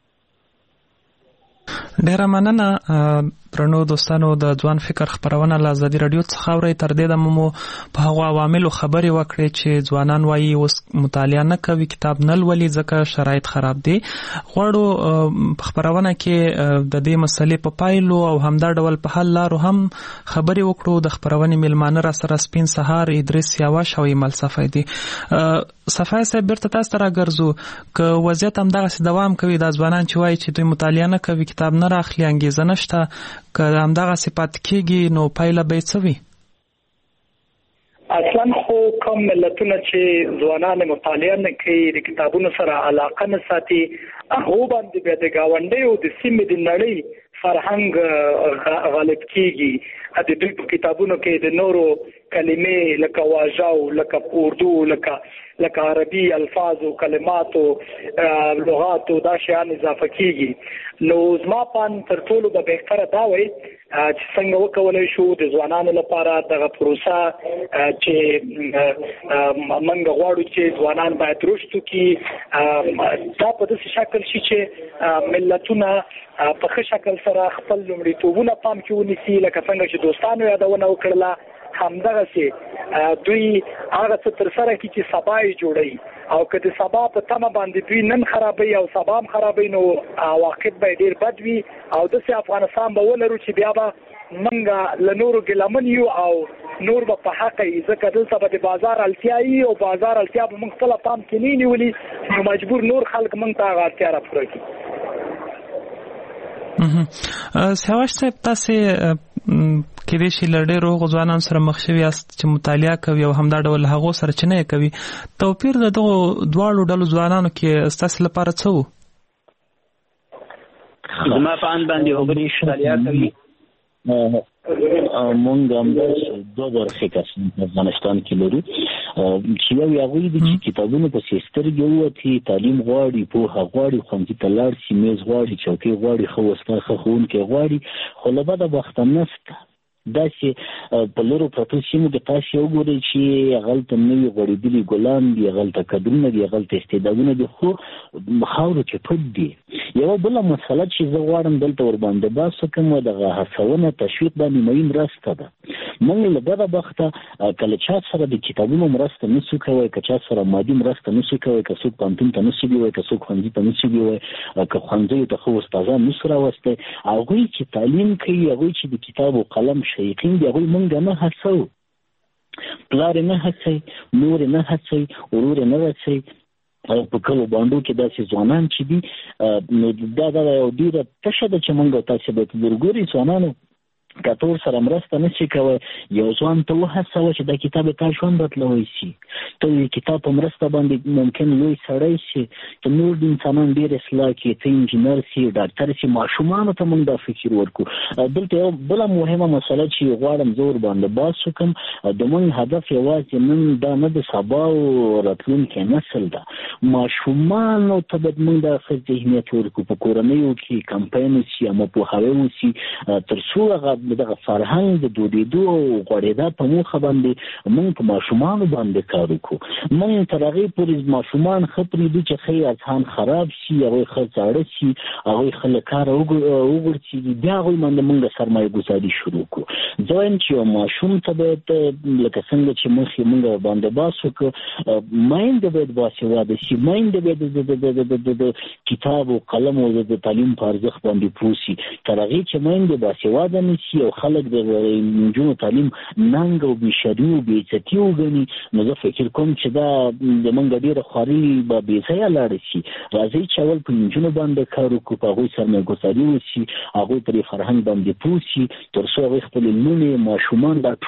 ډیره مننه درنو دوستانو. د ځوان فکر خپرونه له ازادي راډیو څخه اورئ. تر دې دمه مو په هغو عواملو خبرې وکړې چې ځوانان وایي اوس مطالعه نه کوي، کتاب نه لولي ځکه شرایط خراب دي. غواړو په خپرونه کې د دې مسلې په پایلو او همدا ډول په حل لارو هم خبرې وکړو. د خپرونې میلمانه را سره سپین سهار ادریس یاوش او ایمل صفای دي. صفای صاحب بیرته تاسو ته راګرځو. که وضعیت همدغسې دوام کوي، دا ځوانان چې وایي چې دوی مطالعه نه کوي، کتاب نه راخلي، انګیزه نشته، که همدغسې پاتې کېږي نو پایله به یې څه وي؟ اصلا خو کوم ملتونه چې ځوانان مطالعه نه کوي، د کتابونو سره علاقه نه ساتي، هغو باندې بیا د ګاونډیو د سیمې د نړۍ فرهنګ غالب کېږي. د دوی په کتابونو کې د نورو کلمې لکه واژه لکه اردو لکه عربي الفاظ او کلمات او لغات او دا شیان اضافه کیږي نو زما پان تر ټولو به بهتره دا وي چې څنګه وکولای شو د ځوانانو لپاره دغه پروسه چې موږ غواړو چې ځوانان باید رشد وکړي دا په داسې شکل شي چې ملتونه په ښه شکل سره خپل لومړیتوبونه پام کې ونیسي لکه څنګه چې دوستانو یادونه وکړله همدغسې دوی هغه څه تر سره کړي چې سبا یې جوړوي او که د سبا په تمه باندې دوی نن خرابوي او سبا هم خرابوي نو عواقب به ډېر بد وي او داسې افغانستان به ولرو چې بیا به موږ له نورو ګیلمن یو او نور به په حق یې ځکه دلته به د بازار اړتیا وي او بازار اړتیا به موږ خپله پام کې نه نیولي نو مجبور نور خلک موږ ته هغه اړتیا راپوره کړي. سیاوش صاحب تاسې کېدای شي له ډېرو هغو ځوانانو سره مخ شوي یاست چې مطالعه کوي او همدا ډول هغو سره چې نه یې کوي. توپیر د دغو دواړو ډلو ځوانانو کې ستاسې لپاره څه و؟ زما په اند باندې هغوی مطالعه کوي مونږ هم دوه برخې کسان په افغانستان کې لرو چې یو هغوی دي چې کتابونه پسې سترګې ووتي تعلیم غواړي پوهه غواړي ښوونځي ته لاړ شي میز غواړي چوکۍ غواړي ښه وسپا ښه ښوونکی غواړي خو له بده بخته نسته داسې په لرو پرتو سیمو کې تاسې وګورئ چې هغلته نوي غوړېدلي ګلان دي هغلته کدرونه دي هغلته استعدادونه دي خو خاورو کې پټ دي. یوه بله مسله چې زه غواړم دلته ورباندې بحث وکړم دغه هڅونه تشویق باندې مهم مرسته ده. موږ له بده بخته کله چا سره د کتابونو مرسته نسو کوی که چا سره مادي مرسته نسو کوی که څوک پوهنتون ته نسو بیوی که څوک ښوونځي ته نسو بیوی که ښوونځیو ته ښه استادان نسو راوستی هغوی چې تعلیم کوي هغوی چې د کتاب او قلم شیقین دي هغوی مونږ نه هڅوو پلار یې نه هڅوي مور یې نه هڅوي ورور یې نه هڅوي په کلو بانډو کې داسې ځوانان چې دي نو دا یو ډېره تشه ده چې مونږ تاسې به ورګورئ ځوانانو که ته ورسره مرسته نشي کوی یو ځوان ته وهڅوه چې دا کتاب تا ژوند بدلوی شي ته یې کتاب په مرسته باندې ممکن لوی سړی شي ته نور د انسانان ډېر اصلاح کړي ته انجینر شي ډاکټر شي ماشومانو ته موږ دا فکر ورکړو. دلته یو بله مهمه مسله چې غواړم زه ورباندې بحث وکړم د موږ هدف یوازې نن دا نه د سبا او راتلونکی نسل ده ماشومانو ته باید موږ دا ښه ذهنیت ورکړو په کورنیو کې کمپاین وشي اما پوهاوی وشي تر څو هغه دغه فرهنګ د دودېدو او غوړېدا په موخه باندې موږ په ماشومانو باندې کار وکړو. موږ تر هغې پورې ماشومان ښه پرېږدو چې ښه اذهان خراب شي هغوی ښه زاړه شي هغوی ښه له کاره وغورځېږي بیا هغوی باندې موږ سرمایه ګذاري شروع کړو. زه وایم چې یو ماشوم ته باید لکه څنګه چې مخکې موږ باندې بحث وکړو میندې باید باسواده شي میندې باید د کتاب او قلم او د تعلیم په ارزښت باندې پوه شي تر هغې چې میندې باسواده نه شي او خلک د نجونو تعلیم ننګ او بېشري او بېعزتي وګڼي نو زه فکر کوم چې دا د موږ ډېره خواري به بېځایه لاړه شي. راځئ چې اول په نجونو باندې کار وکړو په هغوی سرمایه ګذاري وشي هغوی پرې فرهنګ باندې پوه شي تر څو هغوی خپلې لوڼې ماشومان دا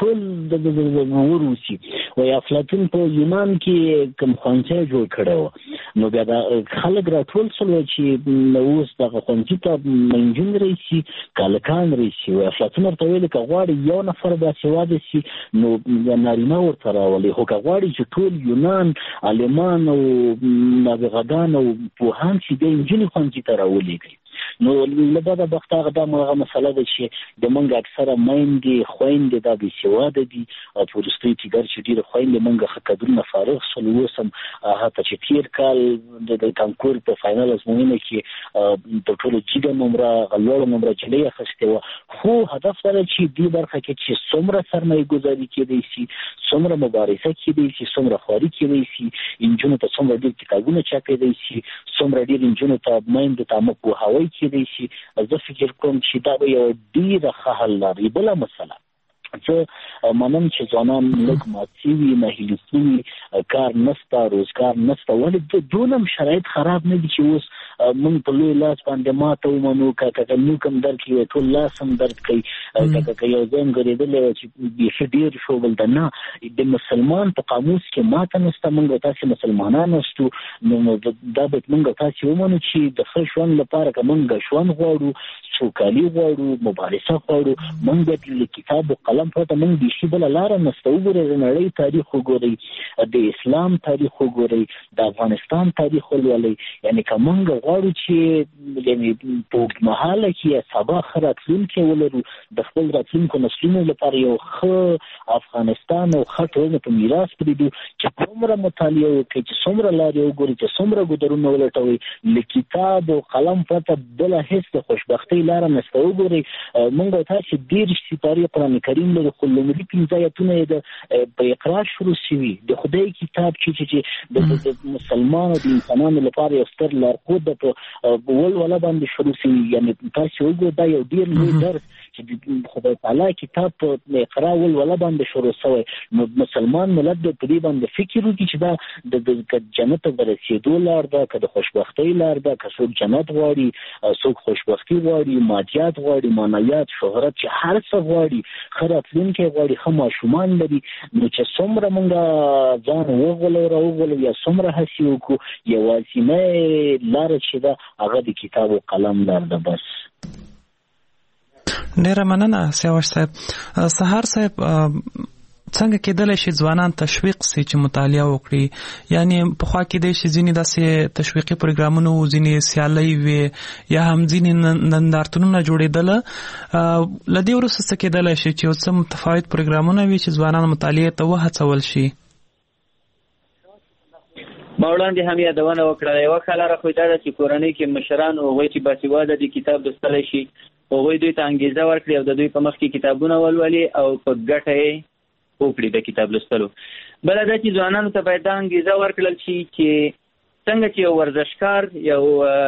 ټول وروسي. وایي افلاطون په یونان کې کوم ښوونځی جوړ کړی و نو بیا دا خلک راټول شول چې اوس دغه ښوونځي ته نجونې راشي که هلکان راشي افلاطون ورته ویل که غواړي یو نفر باسواده شي نو نارینه ورته راولي خو که غواړي چې ټول یونان عالمان او نابغه‌ګان او پوهان شي بیا نجونې ښوونځي ته راولېږي. نو له بده بخته هغه مسله ده چې د موږ اکثره میندې خویندې دا بېسواده دي او په وروستیو کې ګرچې ډېرې خویندې موږ ښه کدرونه فارغ شول اوس هم حتی چې تېر کال د کانکور په فاینل ازموینه کې تر ټولو جګه نمره لوړه نمره نجلۍ اخیستې وه خو هدف دا ده چې دې برخه کې چې څومره سرمایه ګذاري کېدی شي څومره مبارزه کېدی شي څومره خواري کېدی شي نجونو ته څومره ډېر کتابونه چاپېدی شي څومره ډېر نجونو ته میندو ته عامه پوهاوی کېدی شي زه فکر کوم چې دا به یو ډېره ښه حل لري. بله مسله زه منم چې ځوانان لږ مات شوي ناهیلي شوي کار نشته روزګار نشته ولې دونه هم شرایط خراب نه دي چې اوس موږ په لوی لاس باندې ماته ومنو که نو کوم درد کوي ټول لاس هم درد کوي که یو ځین ګرېدلی چې بیخي ډېر شو بل د نه د مسلمان په قاموس کې ماته نشته موږ تاسې مسلمانان نشتو نو دا باید موږ تاسې ومنو چې د ښه ژوند لپاره که موږ ژوند غواړو سوکالي غواړو مبارزه غواړو موږ باید له کتاب او قلم پرته موږ بیخي بله لاره نشته وګورئ د نړۍ تاریخ وګورئ د اسلام تاریخ وګورئ د افغانستان تاریخ ولولئ یعنې که موږ غواړو چې یعنې په اوږدمهاله کې سبا ښه راتلونکی ولرو د خپل راتلونکو نسلونو لپاره یو ښه افغانستان او ښه ټولنه په میراث پرېږدو چې څومره مطالعه وکړئ چې څومره لارې وګورئ چې څومره ګودرونه ولټوئ له کتاب او قلم پرته بله هېڅ د خوشبختۍ لاره نشته وګورئ موږ تاسې دېرش سپارې قرآن کریم لرو خو لومړي 15 ایتونه یې په اقرا شروع شوي د خدای کتاب چې د مسلمانو د انسانانو لپاره یو ستر لارښود ده په ولوله باندې شروع شوي یعنې تاسې وګورئ دا یو ډېر لوی درس چې خدای تعالی کتاب په اقرا ولوله باندې شروع شوی نو مسلمان ملت په دې باندې فکر وکړي چې دا د جنت ته رسېدو لار ده که د خوشبختۍ لار ده که څوک جنت غواړي څوک خوشبختي غواړي مادیات غواړي معنویات شهرت چې هر څه غواړي ښه راتلونکی غواړي ښه ماشومان لري نو چې څومره موږ ځان وغولو یا څومره هڅې وکړو یوازینۍ لاره چې ده هغه د کتاب او قلم لار ده بس ډیره مننه سیاوش صاحب سهار صاحب څنګه کېدلی شي ځوانان تشویق سي چې مطالعه وکړي یعنی پخوا کېدی شي ځینې داسې تشویقي پروګرامونه وو ځینې سیالۍ وې یا هم ځینې نندارتونونه جوړېدله له دې وروسته څه کېدلی شي چې یو څه متفاوت پروګرامونه وي چې ځوانان مطالعې ته وهڅول شي ما وړاندې هم یادونه وکړه یوه ښه لاره خو دا ده چې کورنۍ کې مشران هغوی چې باسواده دي کتاب لوستلی شي هغوی دوی ته انګېزه ورکړي او د دوی په مخ کې کتابونه ولولي او په ګټه یې وکړي د کتاب لوستلو بله دا چې ځوانانو ته باید دا انګېزه ورکړل شي چې څنګه چې یو ورزشکار یو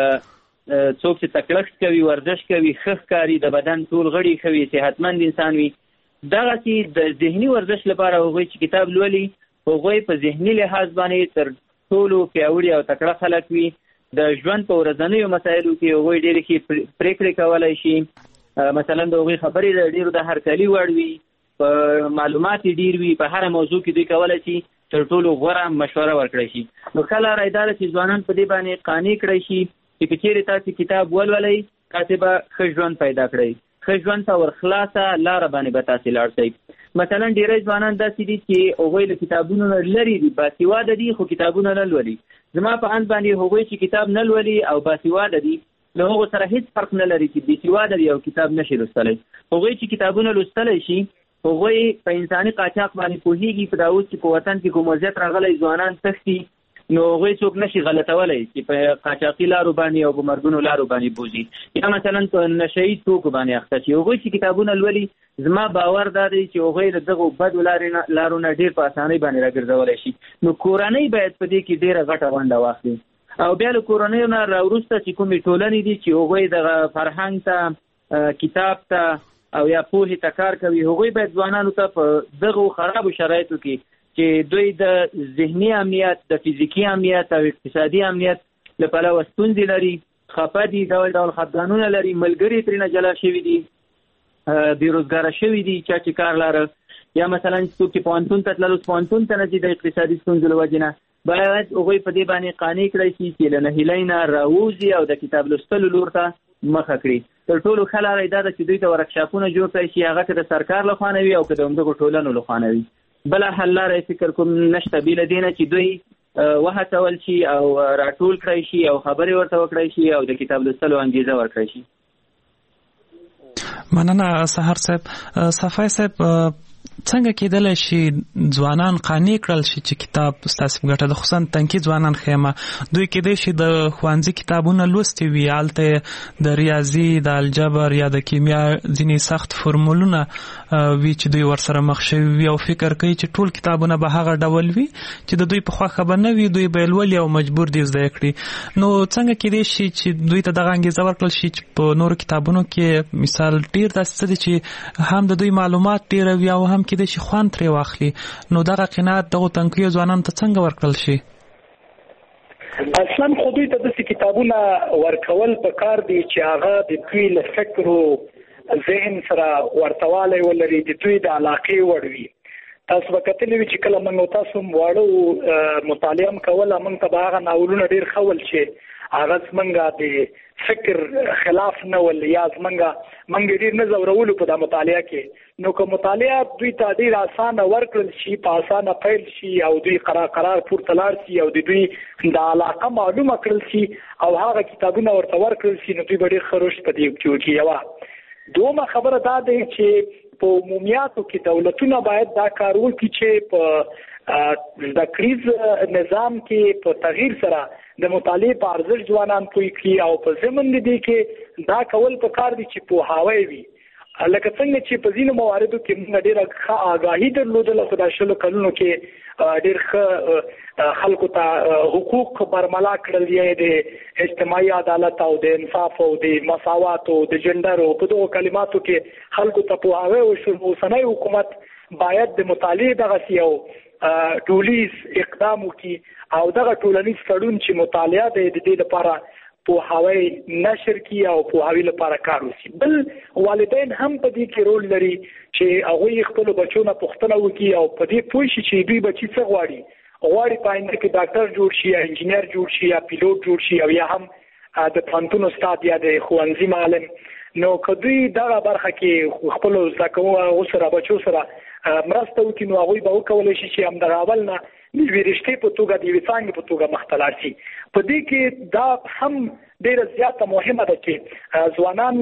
څوک چې تکړښت کوي ورزش کوي ښه ښکاري د بدن ټول غړي ښه وي صحتمند انسان وي دغسې د ذهني ورزش لپاره هغوی چې کتاب لولي هغوی په ذهني لحاظ باندې تر ټولو پیاوړي او تکړه خلک وي د ژوند په ورځنیو مسایلو کې هغوی ډېرې ښې پرېکړې کولی شي مثلا د هغوی خبرې د ډېرو د هرکلي وړ وي په معلومات ډېر وي په هره موضوع کې دوی کولی شي تر ټولو غوره مشوره ورکړی شي نو ښه لاره یې دا ده چې ځوانان په دې باندې قانع کړی شي چې که چېرې تاسې کتاب ولولئ تاسې به ښه ژوند پیدا کړئ ښه ژوند ته ورخلاصه لاره باندې به تاسې لاړ شئ مثلا ډېری ځوانان داسې دي چې هغوی له کتابونو نه لرې دي باسواده دي خو کتابونه نه لولي زما په اند باندې هغوی چې کتاب نه لولي او باسواده دي له هغو سره هیڅ فرق نه لري چې بېسواده دي او کتاب نشي لوستلی هغوی چې کتابونه لوستلی شي هغوی په انساني قاچاق باندې پوهېږي په دا اوس چې په وطن کې کوم وضعیت راغلی ځوانان تښتي نو هغوی څوک نشي غلطولی چې په قاچاقي لارو باندې او په مرګونو لارو باندې بوځي یا مثلا په نشهیي توکو باندې اخته شي هغوی چې کتابونه لولي زما باور دا دی چې هغوی د دغو بدو لارو نه ډېر په اسانۍ باندې راګرځولی شي نو کورنۍ باید په دې کې ډېره غټه ونډه واخلي او بیا له کورنیو نه راوروسته چې کومې ټولنې دي چې هغوی دغه فرهنګ ته کتاب ته او یا پوهې ته کار کوي هغوی باید ځوانانو ته په دغو خرابو شرایطو کې چې دوی د ذهني امنیت د فزیکي امنیت او اقتصادي امنیت له پلوه ستونزې لري خفه دي ډول ډول خفګانونه لري ملګري ترېنه جلا شوي دي بېروزګاره شوي دي چا چې کار لاره یا مثلا څوک چې پوهنتون ته تلل اوس پوهنتون ته نه ځي د اقتصادي ستونزو له وجې نه باید هغوی په دې باندې قانع کړی شي چې له نهیلۍ نه راووځي او د کتاب لوستلو لور ته مخه کړي تر ټولو ښه لاره یې دا ده چې دوی ته ورکشاپونه جوړ کړی شي هغه که د سرکار لخوا نه وي او که د همدغو ټولنو لخوا نه وي بله حل لاره یې فکر کوم نشته بېله دې نه چې دوی وهڅول شي او راټول کړی شي او خبرې ورته وکړی شي او د کتاب لوستلو انګېزه ورکړی شي مننه سهار صاحب صفای صاحب څنګه کېدلی شي ځوانان قانع کړل شي چې کتاب ستاسې په ګټه ده خصوصا تنکي ځوانان خیمه دوی کېدی شي د ښوونځي کتابونه لوستي وي هلته د ریاضي د الجبر یا د کیمیا ځینې سخت فرمولونه وي چې دوی ورسره مخ شوي وي او فکر کوي چې ټول کتابونه به هغه ډول وي چې د دوی په خوښه به نه وي دوی به یې لولي او مجبور دي زده کړي نو څنګه کېدی شي چې دوی ته دغه انګېزه ورکړل شي چې په نورو کتابونو کې مثال ډېر داسې څه دي چې هم د دوی معلومات ډېره وي او هم کېدای شي خوند ترې واخلي نو دغه قناعت دغو تنکیو ځوانانو ته څنګه ورکړل شي اصلا خو دوی ته د کتابونه ورکول په کار دی چې هغه د دوی له فکر او ذهن سره ورتواله ولري، د دوی د علاقې وړوي. تاسو وکتلې چې کله موږ تاسو واړو مطالعه کوله، موږ ته هغه ناولونه ډیر خول چې هغه څنګه د فکر خلاف نه ول یا څنګه ډیر نه زورولو په د مطالعه کې. نو که مطالعه دوی ته ډیر اسانه ورکړل شي، په اسانه پیل شي او دوی قرار پورته لاړ شي او د دوی د علاقه معلومه کړل شي او هغه کتابونه ورته ورکړل شي، نو دوی به ډیر خروش په دې کې یو. دومره خبره دا ده چې په عمومیاتو کې دولتونه باید دا کار وکړي چې په د کریز نظام کې په تغییر سره د مطالعه په ارزښت ځوانان پوي کړي او په ضمن دي کې دا کول په کار دي چې په هاوی وي. لکه څنګه چې په ځینو مواردو کې موږ ډېر ښه آگاهي درلودله، خو د شلو کلونو کې ډېر ښه خلکو ته حقوق برملا کړل، یې د اجتماعي عدالت او د انصاف او د مساوات او د جندر او په دغو کلماتو کې خلکو ته پوهاوی وشو. اوسنی حکومت باید د مطالعې دغسې یو ټولیز اقدام وکړي او دغه ټولنیز تړون چې مطالعه د دې لپاره پوهاوی نشر کی او پوهاوی لپاره کار وکړي. بل والدین هم په دې کې رول لري چې هغوی خپل بچو نه پوښتنه وکړي او په دې پوه شي چې دوی بچي څه غواړي په آینده کې ډاکټر جوړ شي یا انجینر جوړ شي یا پیلوټ جوړ شي او یا هم د پوهنتون استاد یا د ښوونځي معلم. نو که دوی دغه برخه کې خپل زده کوونکو سره بچو سره مرسته وکړي، نو هغوی به وکولی شي چې همدغه اول نه د یوې رشتې په توګه د یوې څانګې په توګه مخته لاړ شي. په دې کې دا هم ډېره زیاته مهمه ده چې ځوانان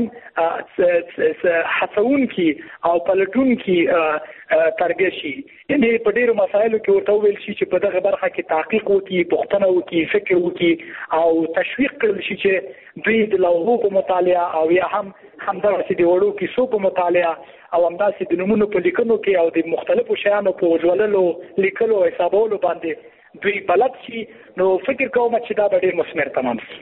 هڅونکي او پلټونکي تربیه شي. یعنې په ډېرو مسایلو کې ورته وویل شي چې په دغه برخه کې تحقیق وکړي، پوښتنه وکړي، فکر وکړي او تشویق کړل شي چې دوی د لوحو په مطالعه او یا همدغسې د وړو کیسو په مطالعه او همداسې د نومونو په لیکنو کې او د مختلفو شیانو په ژوللو، لیکلو او حسابولو باندې دوی بلد شي. نو فکر کوم چې دا به ډېر مثمر تمام شي.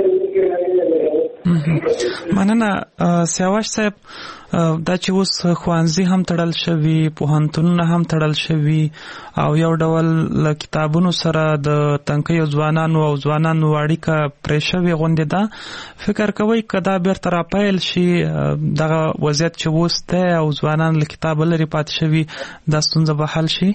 مننه سیاوش صاحب. دا چې اوس ښوونځي هم تړل شوي، پوهنتونونه هم تړل شوي او یو ډول له کتابونو سره د تنکیو ځوانانو او ځوانانو اړیکه پرې شوې غوندې ده. فکر کوئ که دا بیرته راپیل شي، دغه وضعیت چې اوس دی او ځوانان له کتابه لرې پاتې شوي، دا ستونزه به حل شي؟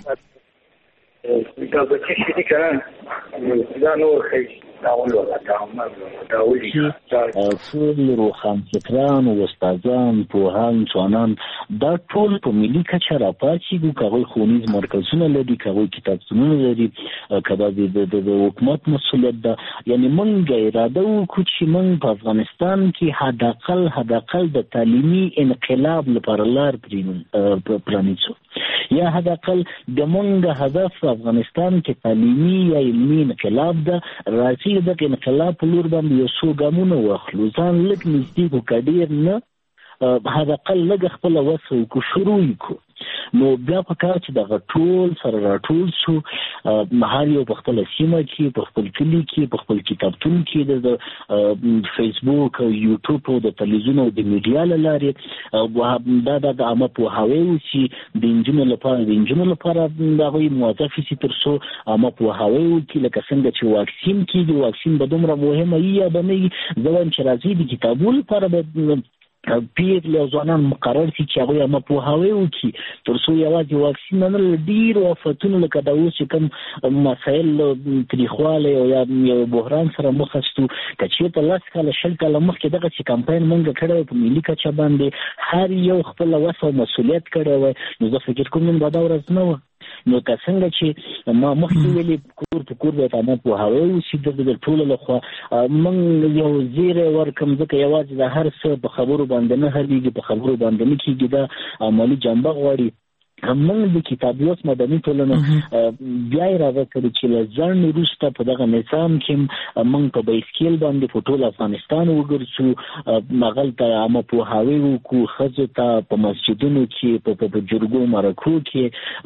ټول روښانفکران او استادان، پوهان، ځوانان دا ټول په ملي کچه راپاڅېږو. که هغوی ښوونیز مرکزونه لري، که هغوی کتابتونونه لري، که دا د حکومت مسؤلیت ده. یعنې موږ اراده وکړو چې موږ په افغانستان کې حداقل د تعلیمي انقلاب لپاره لار پرانیسو، یا حداقل د موږ هدف افغانستان کې تعلیمي یا علمي انقلاب ده. راځي دغه انقلاب په لور باندې یو څو ګامونه واخلو، ځان لږ نږدې کړو، که ډېر نه حداقل لږ خپله وسه وکړو، شروع یې کړو. نو بیا په کار چې دغه ټول سره راټول شو، هر یو په خپله سیمه کې، په خپل کلي کې، په خپل کتابتون کې د فیسبوک او یوټیوب او د تلویزیون او د میډیا له لارې دا د عامه پوهاوی وشي. د نجونو لپاره د هغوی موظفې شي تر څو عامه پوهاوی وکړي. لکه څنګه چې واکسین کېږي، واکسین به دومره مهمه وي یا به نه وي، زه وایم چې راځي د کتابونو لپاره به پیر له ځوانان مقرر شي چې هغوی عامه پوهاوی وکړي، تر څو یوازې واکسین نه ډېرو آفتونو لکه دا اوس چې کوم مسایل تریخوالی او یا یو بحران سره مخ شو. که چېرته 10 کاله 20 کاله مخکې دغسې کمپاین موږ کړی وی په ملي کچه باندې، هر یو خپله وسه او مسؤلیت کړی وی، نو زه فکر کوم نن به دا ورځ نه وه. نو که څنګه چې ما مخکې ویلې کور په کور باید عامه پوهاوی وشي د ټولو لخوا. موږ یو زیری ورکړم ځکه یوازې د هر څه په خبرو باندې نه حلېږي، په خبرو باندې نه کېږي، دا عملي جنبه غواړي. موږ د کتاب لوست مدني ټولنه بیا اراده کړې چې له ځنډ وروسته په دغه نظام کې موږ په بایسکل باندې په ټول افغانستان وګرځو، هغلته عامه پوهاوی وکړو، ښځو ته په مسجدونو کې، په جرګو مرکو کې،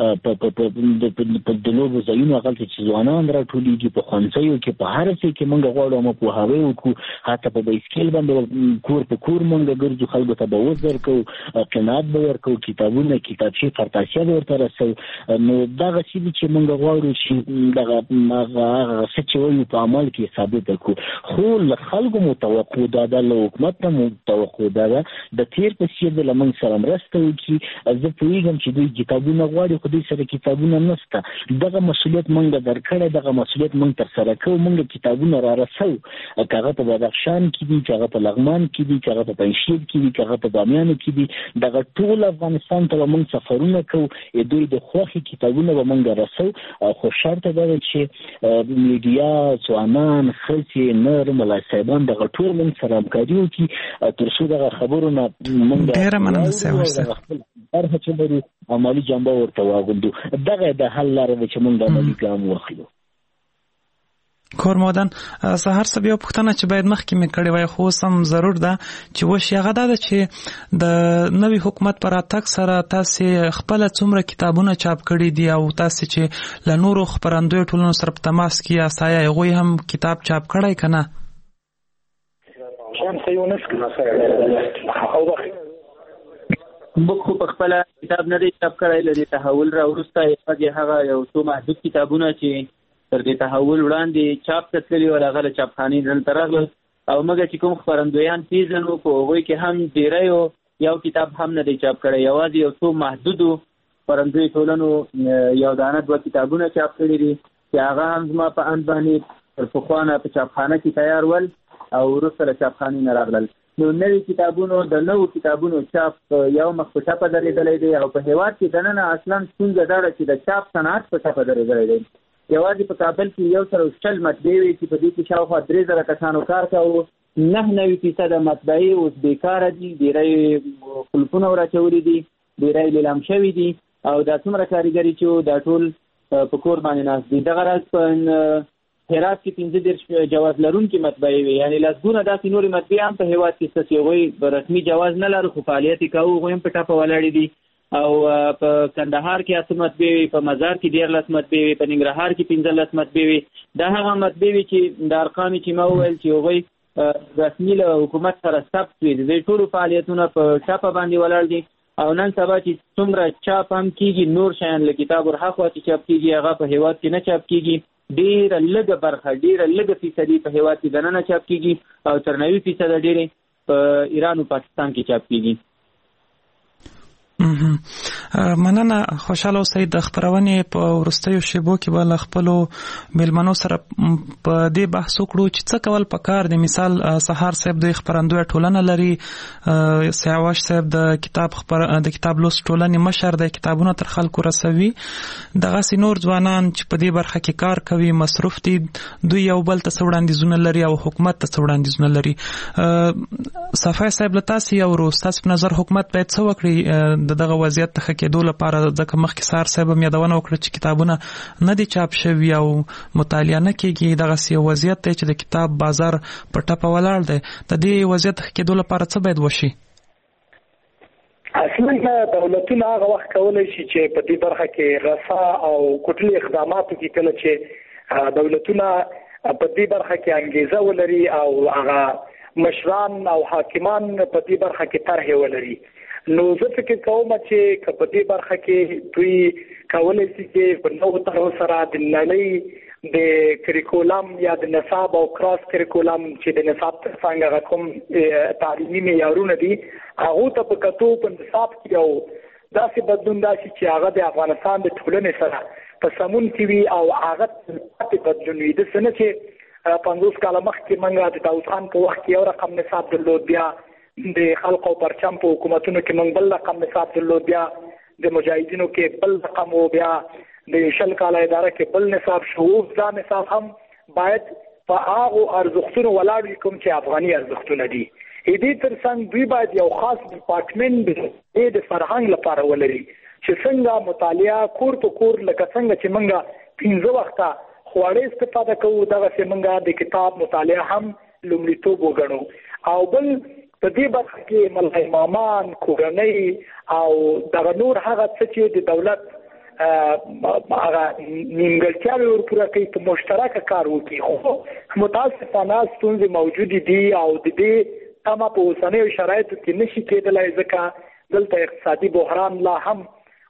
په د لوبو ځایونو هغلته چې ځوانان راټولېږي، په ښوونځیو کې، په هر ځای کې موږ غواړو عامه پوهاوی وکړو. حتی په بایسکل باندې کور په کور موږ ګرځو، خلکو ته به وزر کوو، قناعت به ورکوو، کتابونه، کتابچې، حیثیت ورته رسو. نو دغه څه چې موږ غواړو چې دغه څه چې وایو په عمل کې ثابت کړو. خو له خلکو متوقع ده، د حکومت نه متوقع ده د تیر په څیر د لمن سره مرسته وکړي. زه پوهېږم چې دوی کتابونه غواړي خو دوی سره کتابونه نشته. دغه مسؤلیت موږ درکړی، دغه مسؤلیت موږ ترسره کوو. موږ کتابونه را رسو، که هغه په بدخشان کې دي، که هغه په لغمان کې دي، که هغه په پنجشیر کې دي، که هغه په بامیانو کې دي. دغه ټول افغانستان ته به موږ سفرونه کوو، دوی د خوښې کتابونه به موږ رسو. خو شرط دا ده چې میډیا، ځوانان، ښځې، نر، ملا صاحبان دغه ټول موږ سره همکاري وکړي تر څو دغه خبرو نه موږ ډېره مننه صاحب خپل هر څه لري عملي جنبه ورته واغوندو. دغه د حل لاره ده چې موږ عملي ګام واخلو. کورمودن سهار صاحب یو پوښتنه چې باید مخکې مې کړې وای خو سم ضرور ده چې وشي هغه ده چې د نوي حکومت پر اتک سره تاسو خپل څومره کتابونه چاپ کړي دي او تاسو چې له نورو خبرندوی ټولنو سره په تماس کې اسایا هغه هم کتاب چاپ کړی کنه؟ موږ خو په خپل کتاب نه دی چاپ کړی، لري تحول را وروسته هغه یو څو محدود کتابونه چې تر دې تحول وړاندې چاپ کړي او هغه چاپخانې دلته راغلل او موږ چې کوم خبرندویان پیژنو په هغوی کې هم ډیری یو کتاب هم نه دی چاپ کړی، یوازې یو څو محدودو خبرندوی ټولنو یو دانه دوه کتابونه چاپ کړي دي چې هغه هم زما په اند باندې تر پخوانه په چاپخانه کې تیار ول او وروسته له چاپخانې نه راغلل. نو نوي کتابونو د نوو کتابونو چاپ یو مخ په ټپه درېدلی دی او په هېواد کې دننه اصلا ستونزه دا ده چې د چاپ صنعت په ټپه درېدلی دی. یوازې په کابل کې 140 مطبعې وي چې په دې کې شاوخوا 3000 کسانو کار کوو، 99% مطبعې اوس بیکاره دي، ډېری قلفونه وراچولي دي، ډېری لیلام شوي دي او دا څومره کارګري چې دا ټول په کور باندې ناست دي. دغه راز په هرات کې 15 جواز لرونکي مطبعې وي، یعنې لسګونه داسې نورې مطبعې هم په هېواد کې شته چې هغوی رسمي جواز نه لري خو فعالیت یې کوو، هغوی هم په ټپه ولاړې دي. او په کندهار کې 8 مطبعې وي، په مزار کې 13 مطبعې وي، په ننګرهار کې 15 مطبعې وي. دا هغه مطبعې وي چې د ارقام چې ما وویل چې هغوی رسمي له حکومت سره ثبت وي، د دې ټولو فعالیتونه په ټپه باندې ولاړ دي. او نن سبا چې څومره چاپ هم کېږي، نور شیان له کتاب ورهاخوا چې چاپ کېږي هغه په هېواد کې نه چاپ کېږي. ډېره لږه برخه، ډېره لږه فیصدي په هېواد کې دننه چاپ کېږي او تر 90% ډېرې په ایران او پاکستان کې چاپ کېږي. مننه. خوشاله اوسئ. د خبرونې په وروستیو شیبو کې به له خپلو میلمنو سره په دې بحث وکړو چې څه کول پکار دي. مثال سهار صاحب د خبرندوی ټولنه لري، سیاوش صاحب د کتاب لوست ټولنې مشر دی، کتابونه تر خلکو رسوي. دغسې نور ځوانان چې په دې برخه کې کار کوي مصروف دي، دوی یو بل ته څه وړاندیزونه لري او حکومت ته څه وړاندیزونه لري. صفای صاحب له تاسې یو ستاسو په نظر حکومت باید څه وکړي دغه وضعیت ته ښه کېدو لپاره؟ ځکه مخکې سهار صاحب هم یادونه وکړه چې کتابونه نه دي چاپ شوي او مطالعه نه کېږي. دغسې یو وضعیت دی چې د کتاب بازار په ټپه ولاړ دی. د دې وضعیت ښه کېدو لپاره څه باید وشي؟ اصلا دولتونه هغه وخت کولی شي چې په دې برخه کې رسا او کوټلي اقداماتو کې کله چې دولتونه په دې برخه کې انګیزه ولري او هغه مشران او حاکمان په دې برخه کې طرحې ولري، نو زه فکر کوم چې په دې برخه کې دوی کولی شي چې په نوو طرحو سره د نړۍ د کریکولم یا د نصاب او کراس کریکولم چې د نصاب تر څنګ هغه کوم تعلیمي معیارونه دي هغو ته په کتو په نصاب کې یو داسې بدلون راشي چې هغه د افغانستان د ټولنې سره په سمون کې وي او هغه پاتې بدلون وي. داسې نه چې 50 کاله مخکې موږ د داود خان په وخت کې یو رقم نصاب درلود، بیا د خلق او پرچم په حکومتونو کې موږ بل رقم نصاب درلود، بیا د مجاهدینو کې بل رقم و، بیا د 20 کاله اداره کې بل نصاب شو. دا نصاب هم باید په هغو ارزښتونو ولاړ وي کوم چې افغاني ارزښتونه دي. دې ترڅنګ دوی باید یو خاص ډپارټمنټ د فرهنګ لپاره ولري چې څنګه مطالعه کور په کور لکه څنګه چې موږ 15 وخته خواړه استفاده کوو دغسې موږ د کتاب مطالعه هم لومړیتوب وګڼو. او بل په دې برخه کې ملا امامان، کورنۍ او دغه نور هغه څه چې د دولت هغه نیمګړتیاوې ورپوره کوي په مشترکه کار وکړي. خو متاسفانه ستونزې موجودې دي او د دې تمه په اوسنیو شرایطو کې نشي کېدلی ځکه دلته اقتصادي بحران لا هم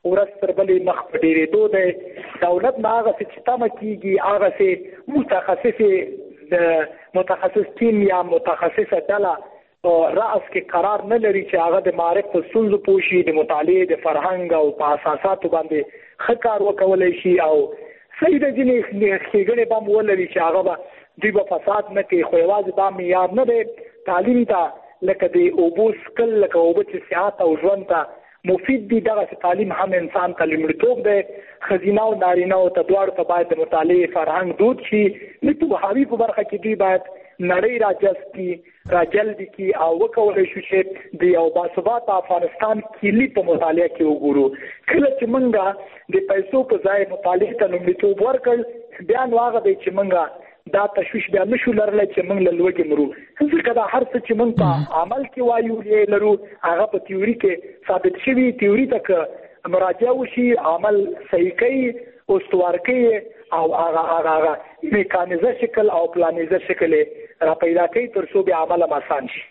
ورځ تر بلې مخ په ډېرېدو دی. دولت نه هغسې چې تمه کېږي هغسې متخصص ټیم یا متخصصه ډله رأس کې قرار نه لري چې هغه د معارف په ستونزو پوه شي، د مطالعې د فرهنګ او په اساساتو باندې ښه کار وکولی شي او صحیح د ځینې ښېګڼې به هم ولري چې هغه به دوی به فساد نه کوي. خو یوازې دا معیار نه دی. تعلیم ته لکه د اوبو څښل، لکه اوبه چې صحت او ژوند ته مفید دي، دغسې تعلیم هم انسان ته لومړیتوب دی. ښځینه او نارینه او ته دواړو ته باید د مطالعې فرهنګ دود شي. د پوهاوي په برخه کې دوی باید نړۍ راجلب کړي او وکولی شو چې د یو باثباته افغانستان کلي په مطالعه کې وګورو. کله چې موږ د پیسو په ځای مطالعې ته لومړیتوب ورکړ، بیا نو هغه دی چې موږ دا تشویش بیا نشو لرلی چې موږ له لوږې مرو. ځکه دا هر څه چې موږ په عمل کې وایو یې لرو، هغه په تیوري کې ثابت شوي. تیوري ته که مراجعه وشي، عمل صحیح کوي، استوار کوي او هغه میکانیزه شکل او پلانیزه شکل را پیدا کوي تر څو بیا عمل آسان شي.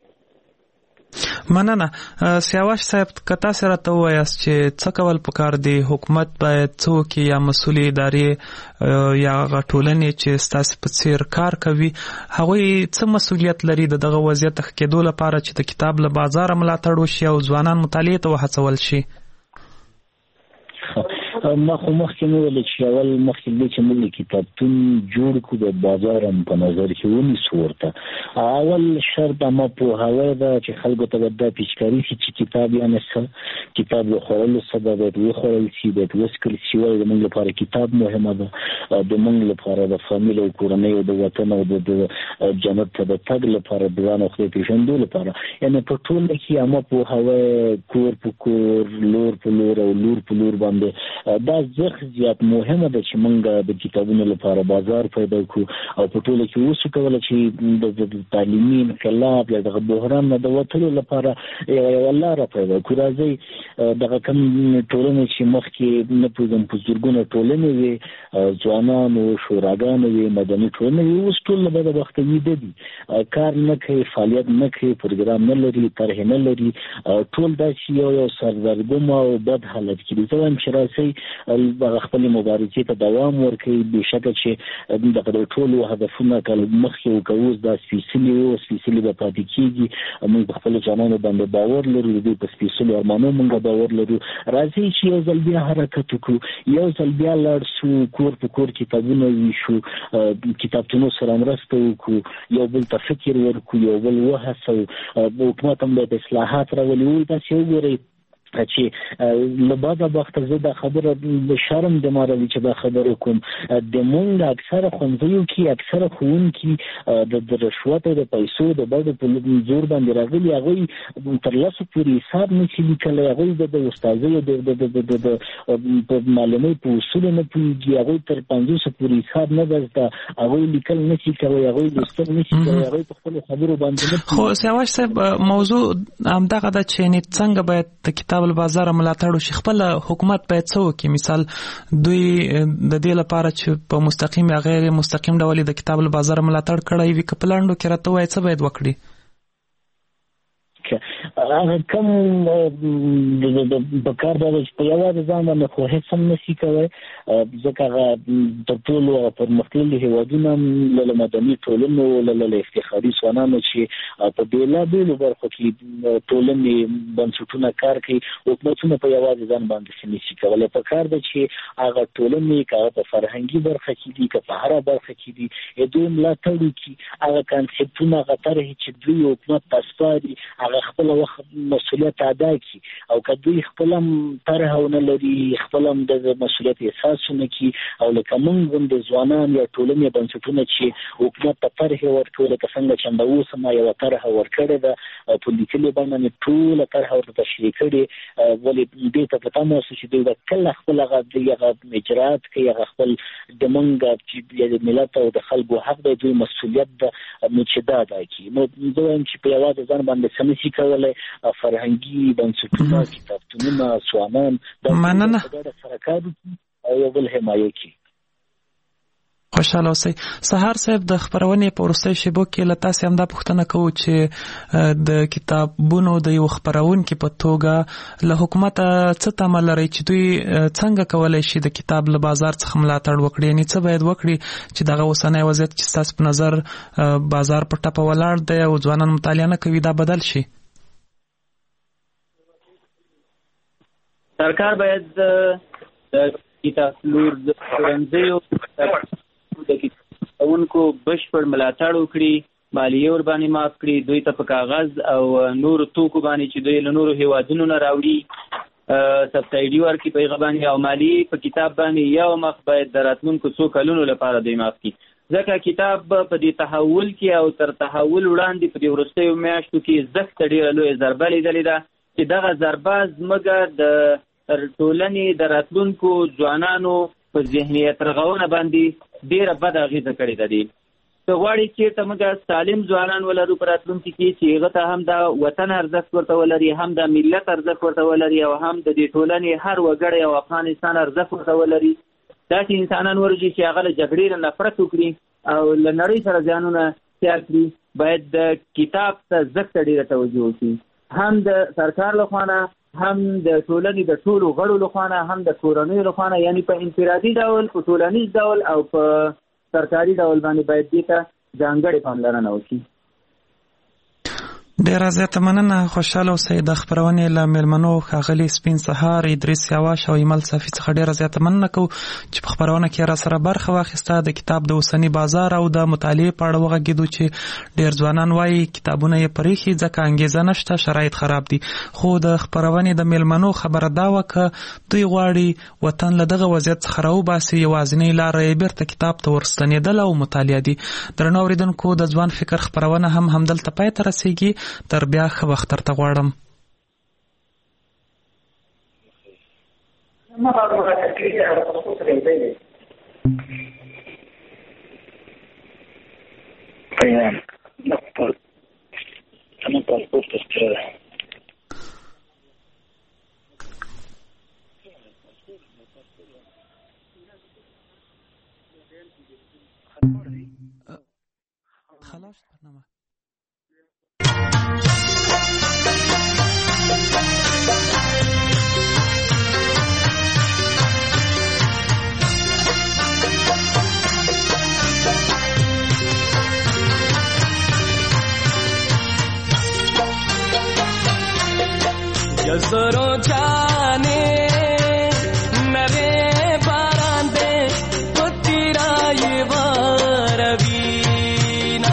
مننه. سیاوش صاحب، که تاسو راته ووایاست چې څه کول پکار دی، حکومت باید څوک یا مسؤلې ادارې یا هغه ټولنې چې ستاسو په څیر کار کوي هغوی څه مسؤلیت لري د دغه وضعیت ښه کېدو لپاره چې د کتاب له بازاره ملاتړ وشي او ځوانان مطالعې ته وهڅول شي؟ ما خو مخکې مې ویل چې اول مخکې دی چې موږ کتابتون جوړ کړو، د بازار هم په نظر کې ونیسو. ورته اول شرط ما پوهاوی ده چې خلکو ته دا پیچکاري شي چې کتاب یعنې څه، کتاب د خوړلو څه ده، باید وخوړل شي، باید وڅکل شي. ولې د موږ لپاره کتاب مهمه ده، د موږ لپاره د فامیل او کورنۍ او د وطن او د جنت ته د تګ لپاره، د ځان او خدای پېژندو لپاره. یعنې په ټوله کې ما پوهاوی کور په کور، لور په لور او لور په لور باندې دا زخ زیات مهمه ده چې موږ د کتابونو لپاره بازار پیدا کړو او په ټوله کې اوسو کوله چې د تعلیمي انقلاب یا دغه بحران نه د وتلو لپاره یوه لاره پیدا کړو. راځئ دغه کوم ټولنې چې مخکې نه پوهېږم په زرګونه ټولنې وې، ځوانان وو، شوراګانې وې، مدني ټولنې وې، اوس ټول له بده وخته ویده دي، کار نه کوي، فعالیت نه کوي، پروګرام نه لري، طرحې نه لري، ټول داسې یو سردرګم او بد حالت کې دي. زه وایم چې راسئ دغه خپلې مبارزې ته دوام ورکوي. بېشکه چې دغه د ټولو هدفونه که مخکې وکړو، اوس دا سپېڅلي وو، سپېڅلي به پاتې کېږي. موږ په خپلو ځوانانو باندې باور لرو، د دوی په سپېڅلو ارمانو موږ باور لرو. راځئ چې یو ځل بیا حرکت وکړو، یو ځل بیا لاړ شو، کور په کور کتابونه ویشو، کتابتونو سره مرسته وکړو، یو بل ته فکر ورکړو، یو بل وهڅوو. حکومت هم باید اصلاحات راولي. تاسې وګورئ چې له بعده وخته زه دا خبره شرم د ماروي چې دا خبره کوم، د مونږ اکثره ښوونځیو کې اکثره ښوونکي د رشوت او د پیسو د بډو په زور باندې راغلي، هغوی تر لسو پورې حساب نه شي لیکلی، هغوی د استازیو د معلمۍ په اصولو نه پوهېږي، هغوی تر 500 پورې حساب نه ده زده، هغوی لیکل نه شي کوی، هغوی لوستل نه شي کوی، هغوی په خپلو خبرو باندې نه پوهېږي. خو سیاوش صاحب، موضوع همدغه ده چې څنګه باید د کتاب بازار ملاتړ وشي. خپل حکومت باید څه وکړي؟ مثال دوی د دې لپاره چې په مستقیم یا غیر مستقیم ډول د کتاب بازار ملاتړ کړی وي، که په لنډو کې راته وایي څه باید وکړي؟ کوم بکار دا چې په یوازې ځان باندې خو هېڅ هم نشي کوی، ځکه هغه تر ټولو پرمختللي هېوادونه له مدني ټولنو له افتخاري ځوانانو چې په بېلابېلو برخو کې ټولنې بنسټونه کار کوي، حکومتونه په یوازې ځان باندې څه نشي کولی. پکار ده چې هغه ټولنې که هغه په فرهنګي برخه کې دي، که په هره برخه کې دي، دوی ملاتړ وکړي. هغه کانسپټونه، هغه طرحې چې دوی حکومت ته سپاري، هغه خپل وخت مسؤلیت ادا کړي. او که دوی خپل هم طرح ونه لري، خپل هم د مسؤلیت احساس ونه کړي، او لکه موږ هم د ځوانان یا ټولنې بنسټونه چې حکومت ته طرحې ورکوي، لکه څنګه چې همدا اوس ما یوه طرحه ورکړې ده، په لیکلي بڼه مې ټوله طرحه ورته تشریح کړې. ولې دې ته په تمه اوسو چې دوی به کله خپل هغه اجرات کوي، هغه خپل د موږ چې د ملت او د خلکو حق دی، دوی مسؤلیت ده نو چې دا ادا کړي. نو زه وایم چې په یوازې ځان باندې څه نشي کولی. فرهنګي بنسټونه، کتابتونونه، ځوانان د ګډه سره کار وکړي او یو بل حمایه کړي. خوشاله اوسئ. سهار صاحب د خبرونې په وروستۍ شیبو کې له تاسې همدا پوښتنه کوو چې د کتابونو د یو خپرونکي په توګه له حکومته څه تمه لرئ چې دوی څنګه کولی شي د کتاب له بازار څخه ملاتړ وکړي؟ یعنې څه باید وکړي چې دغه اوسنی وضعیت چې ستاسو په نظر بازار په ټپه ولاړ دی او ځوانان مطالعه نه کوي دا بدل شي؟ سرکار باید د کتابلور د پلورنځیو د کتابونکو بشپړ ملاتړ وکړي، مالیه ورباندې معاف کړي، دوی ته په کاغذ او نورو توکو باندې چې دوی له نورو هیوادونو نه راوړي سبسایډي ورکړي په هغه باندې، او مالیه په کتاب باندې یو مخ باید د راتلونکو څو کلونو لپاره دوی معاف کړي. ځکه کتاب په دې تحول کې او تر تحول وړاندې په دې وروستیو میاشتو کې زښته ډېره لویه ضربه لیدلې ده چې دغه ضربه زموږ د ټولنې د راتلونکو ځوانانو په ذهنیت رغونه باندې ډېره بده اغېزه کړې ده. دي ته غواړي چې ته موږ سالم ځوانان ولرو په راتلونکي کې چې هغه ته هم د وطن ارزښت ورته ولري، هم د ملت ارزښت ورته ولري، او هم د دې ټولنې هر وګړی او افغانستان ارزښت ورته ولري. داسې انسانان ورځي چې هغه له جګړې نه نفرت وکړي او له نړۍ سره ځانونه تیار کړي. باید د کتاب ته زښته ډېره توجه وکړي، هم د سرکار لخوا نه، هم د ټولنې د ټولو غړو لخوا نه، هم د کورنیو لخوا نه، یعنی په انفرادي ډول، په ټولنیز ډول او په سرکاري ډول باندې باید دې ته ځانګړې پاملرنه وشي. ډیره زیاته مننه. خوشاله اوسئ. د خپرونې له میلمنو ښاغلي سپین سهار، ادریس یواش او ایمل صافي څخه ډیره زیاته مننه کوو چې په خپرونه کې را سره برخه واخیسته. د کتاب د اوسني بازار او د مطالعې په اړه وغږېدو چې ډیر ځوانان وایي کتابونه یې پریښي ځکه انګیزه نشته، شرایط خراب دي. خو د خپرونې د میلمنو خبره دا وه که دوی غواړي وطن له دغه وضعیت څخه راوباسي، یوازینۍ لاره یې بیرته کتاب ته ورستنېدل او مطالعه دي. درنو اورېدونکو، د ځوان فکر خپرونه هم همدلته پای ته رسېږي. تر بیا ښه وخت درته غواړم. خلاص برنامه जसरो जाने नरे बारांदे पुत्रा ये वारवीना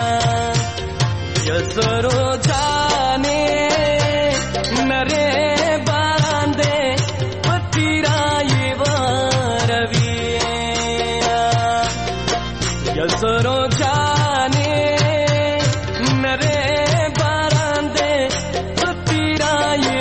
जसरो जाने नरे बारांदे पुत्रा ये वारवीना जसरो जाने नरे बारांदे पुत्रा ये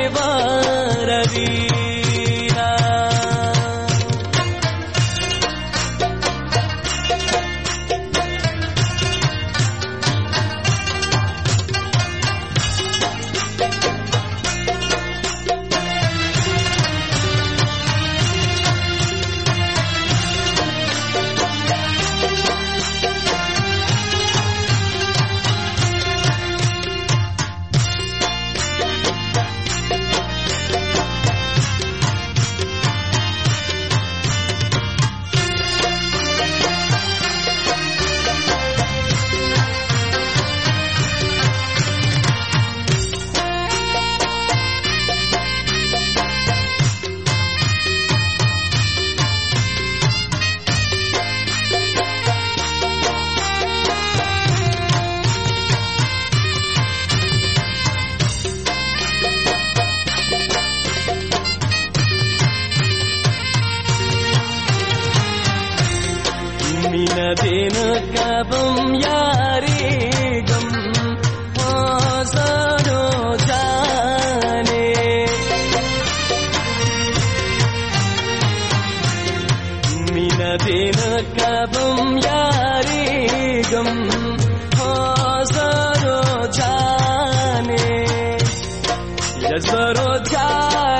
दिन कबम यारी गम हाज़रो जाने मीना दिन कबम यारी गम हाज़रो जाने जज़रो जाने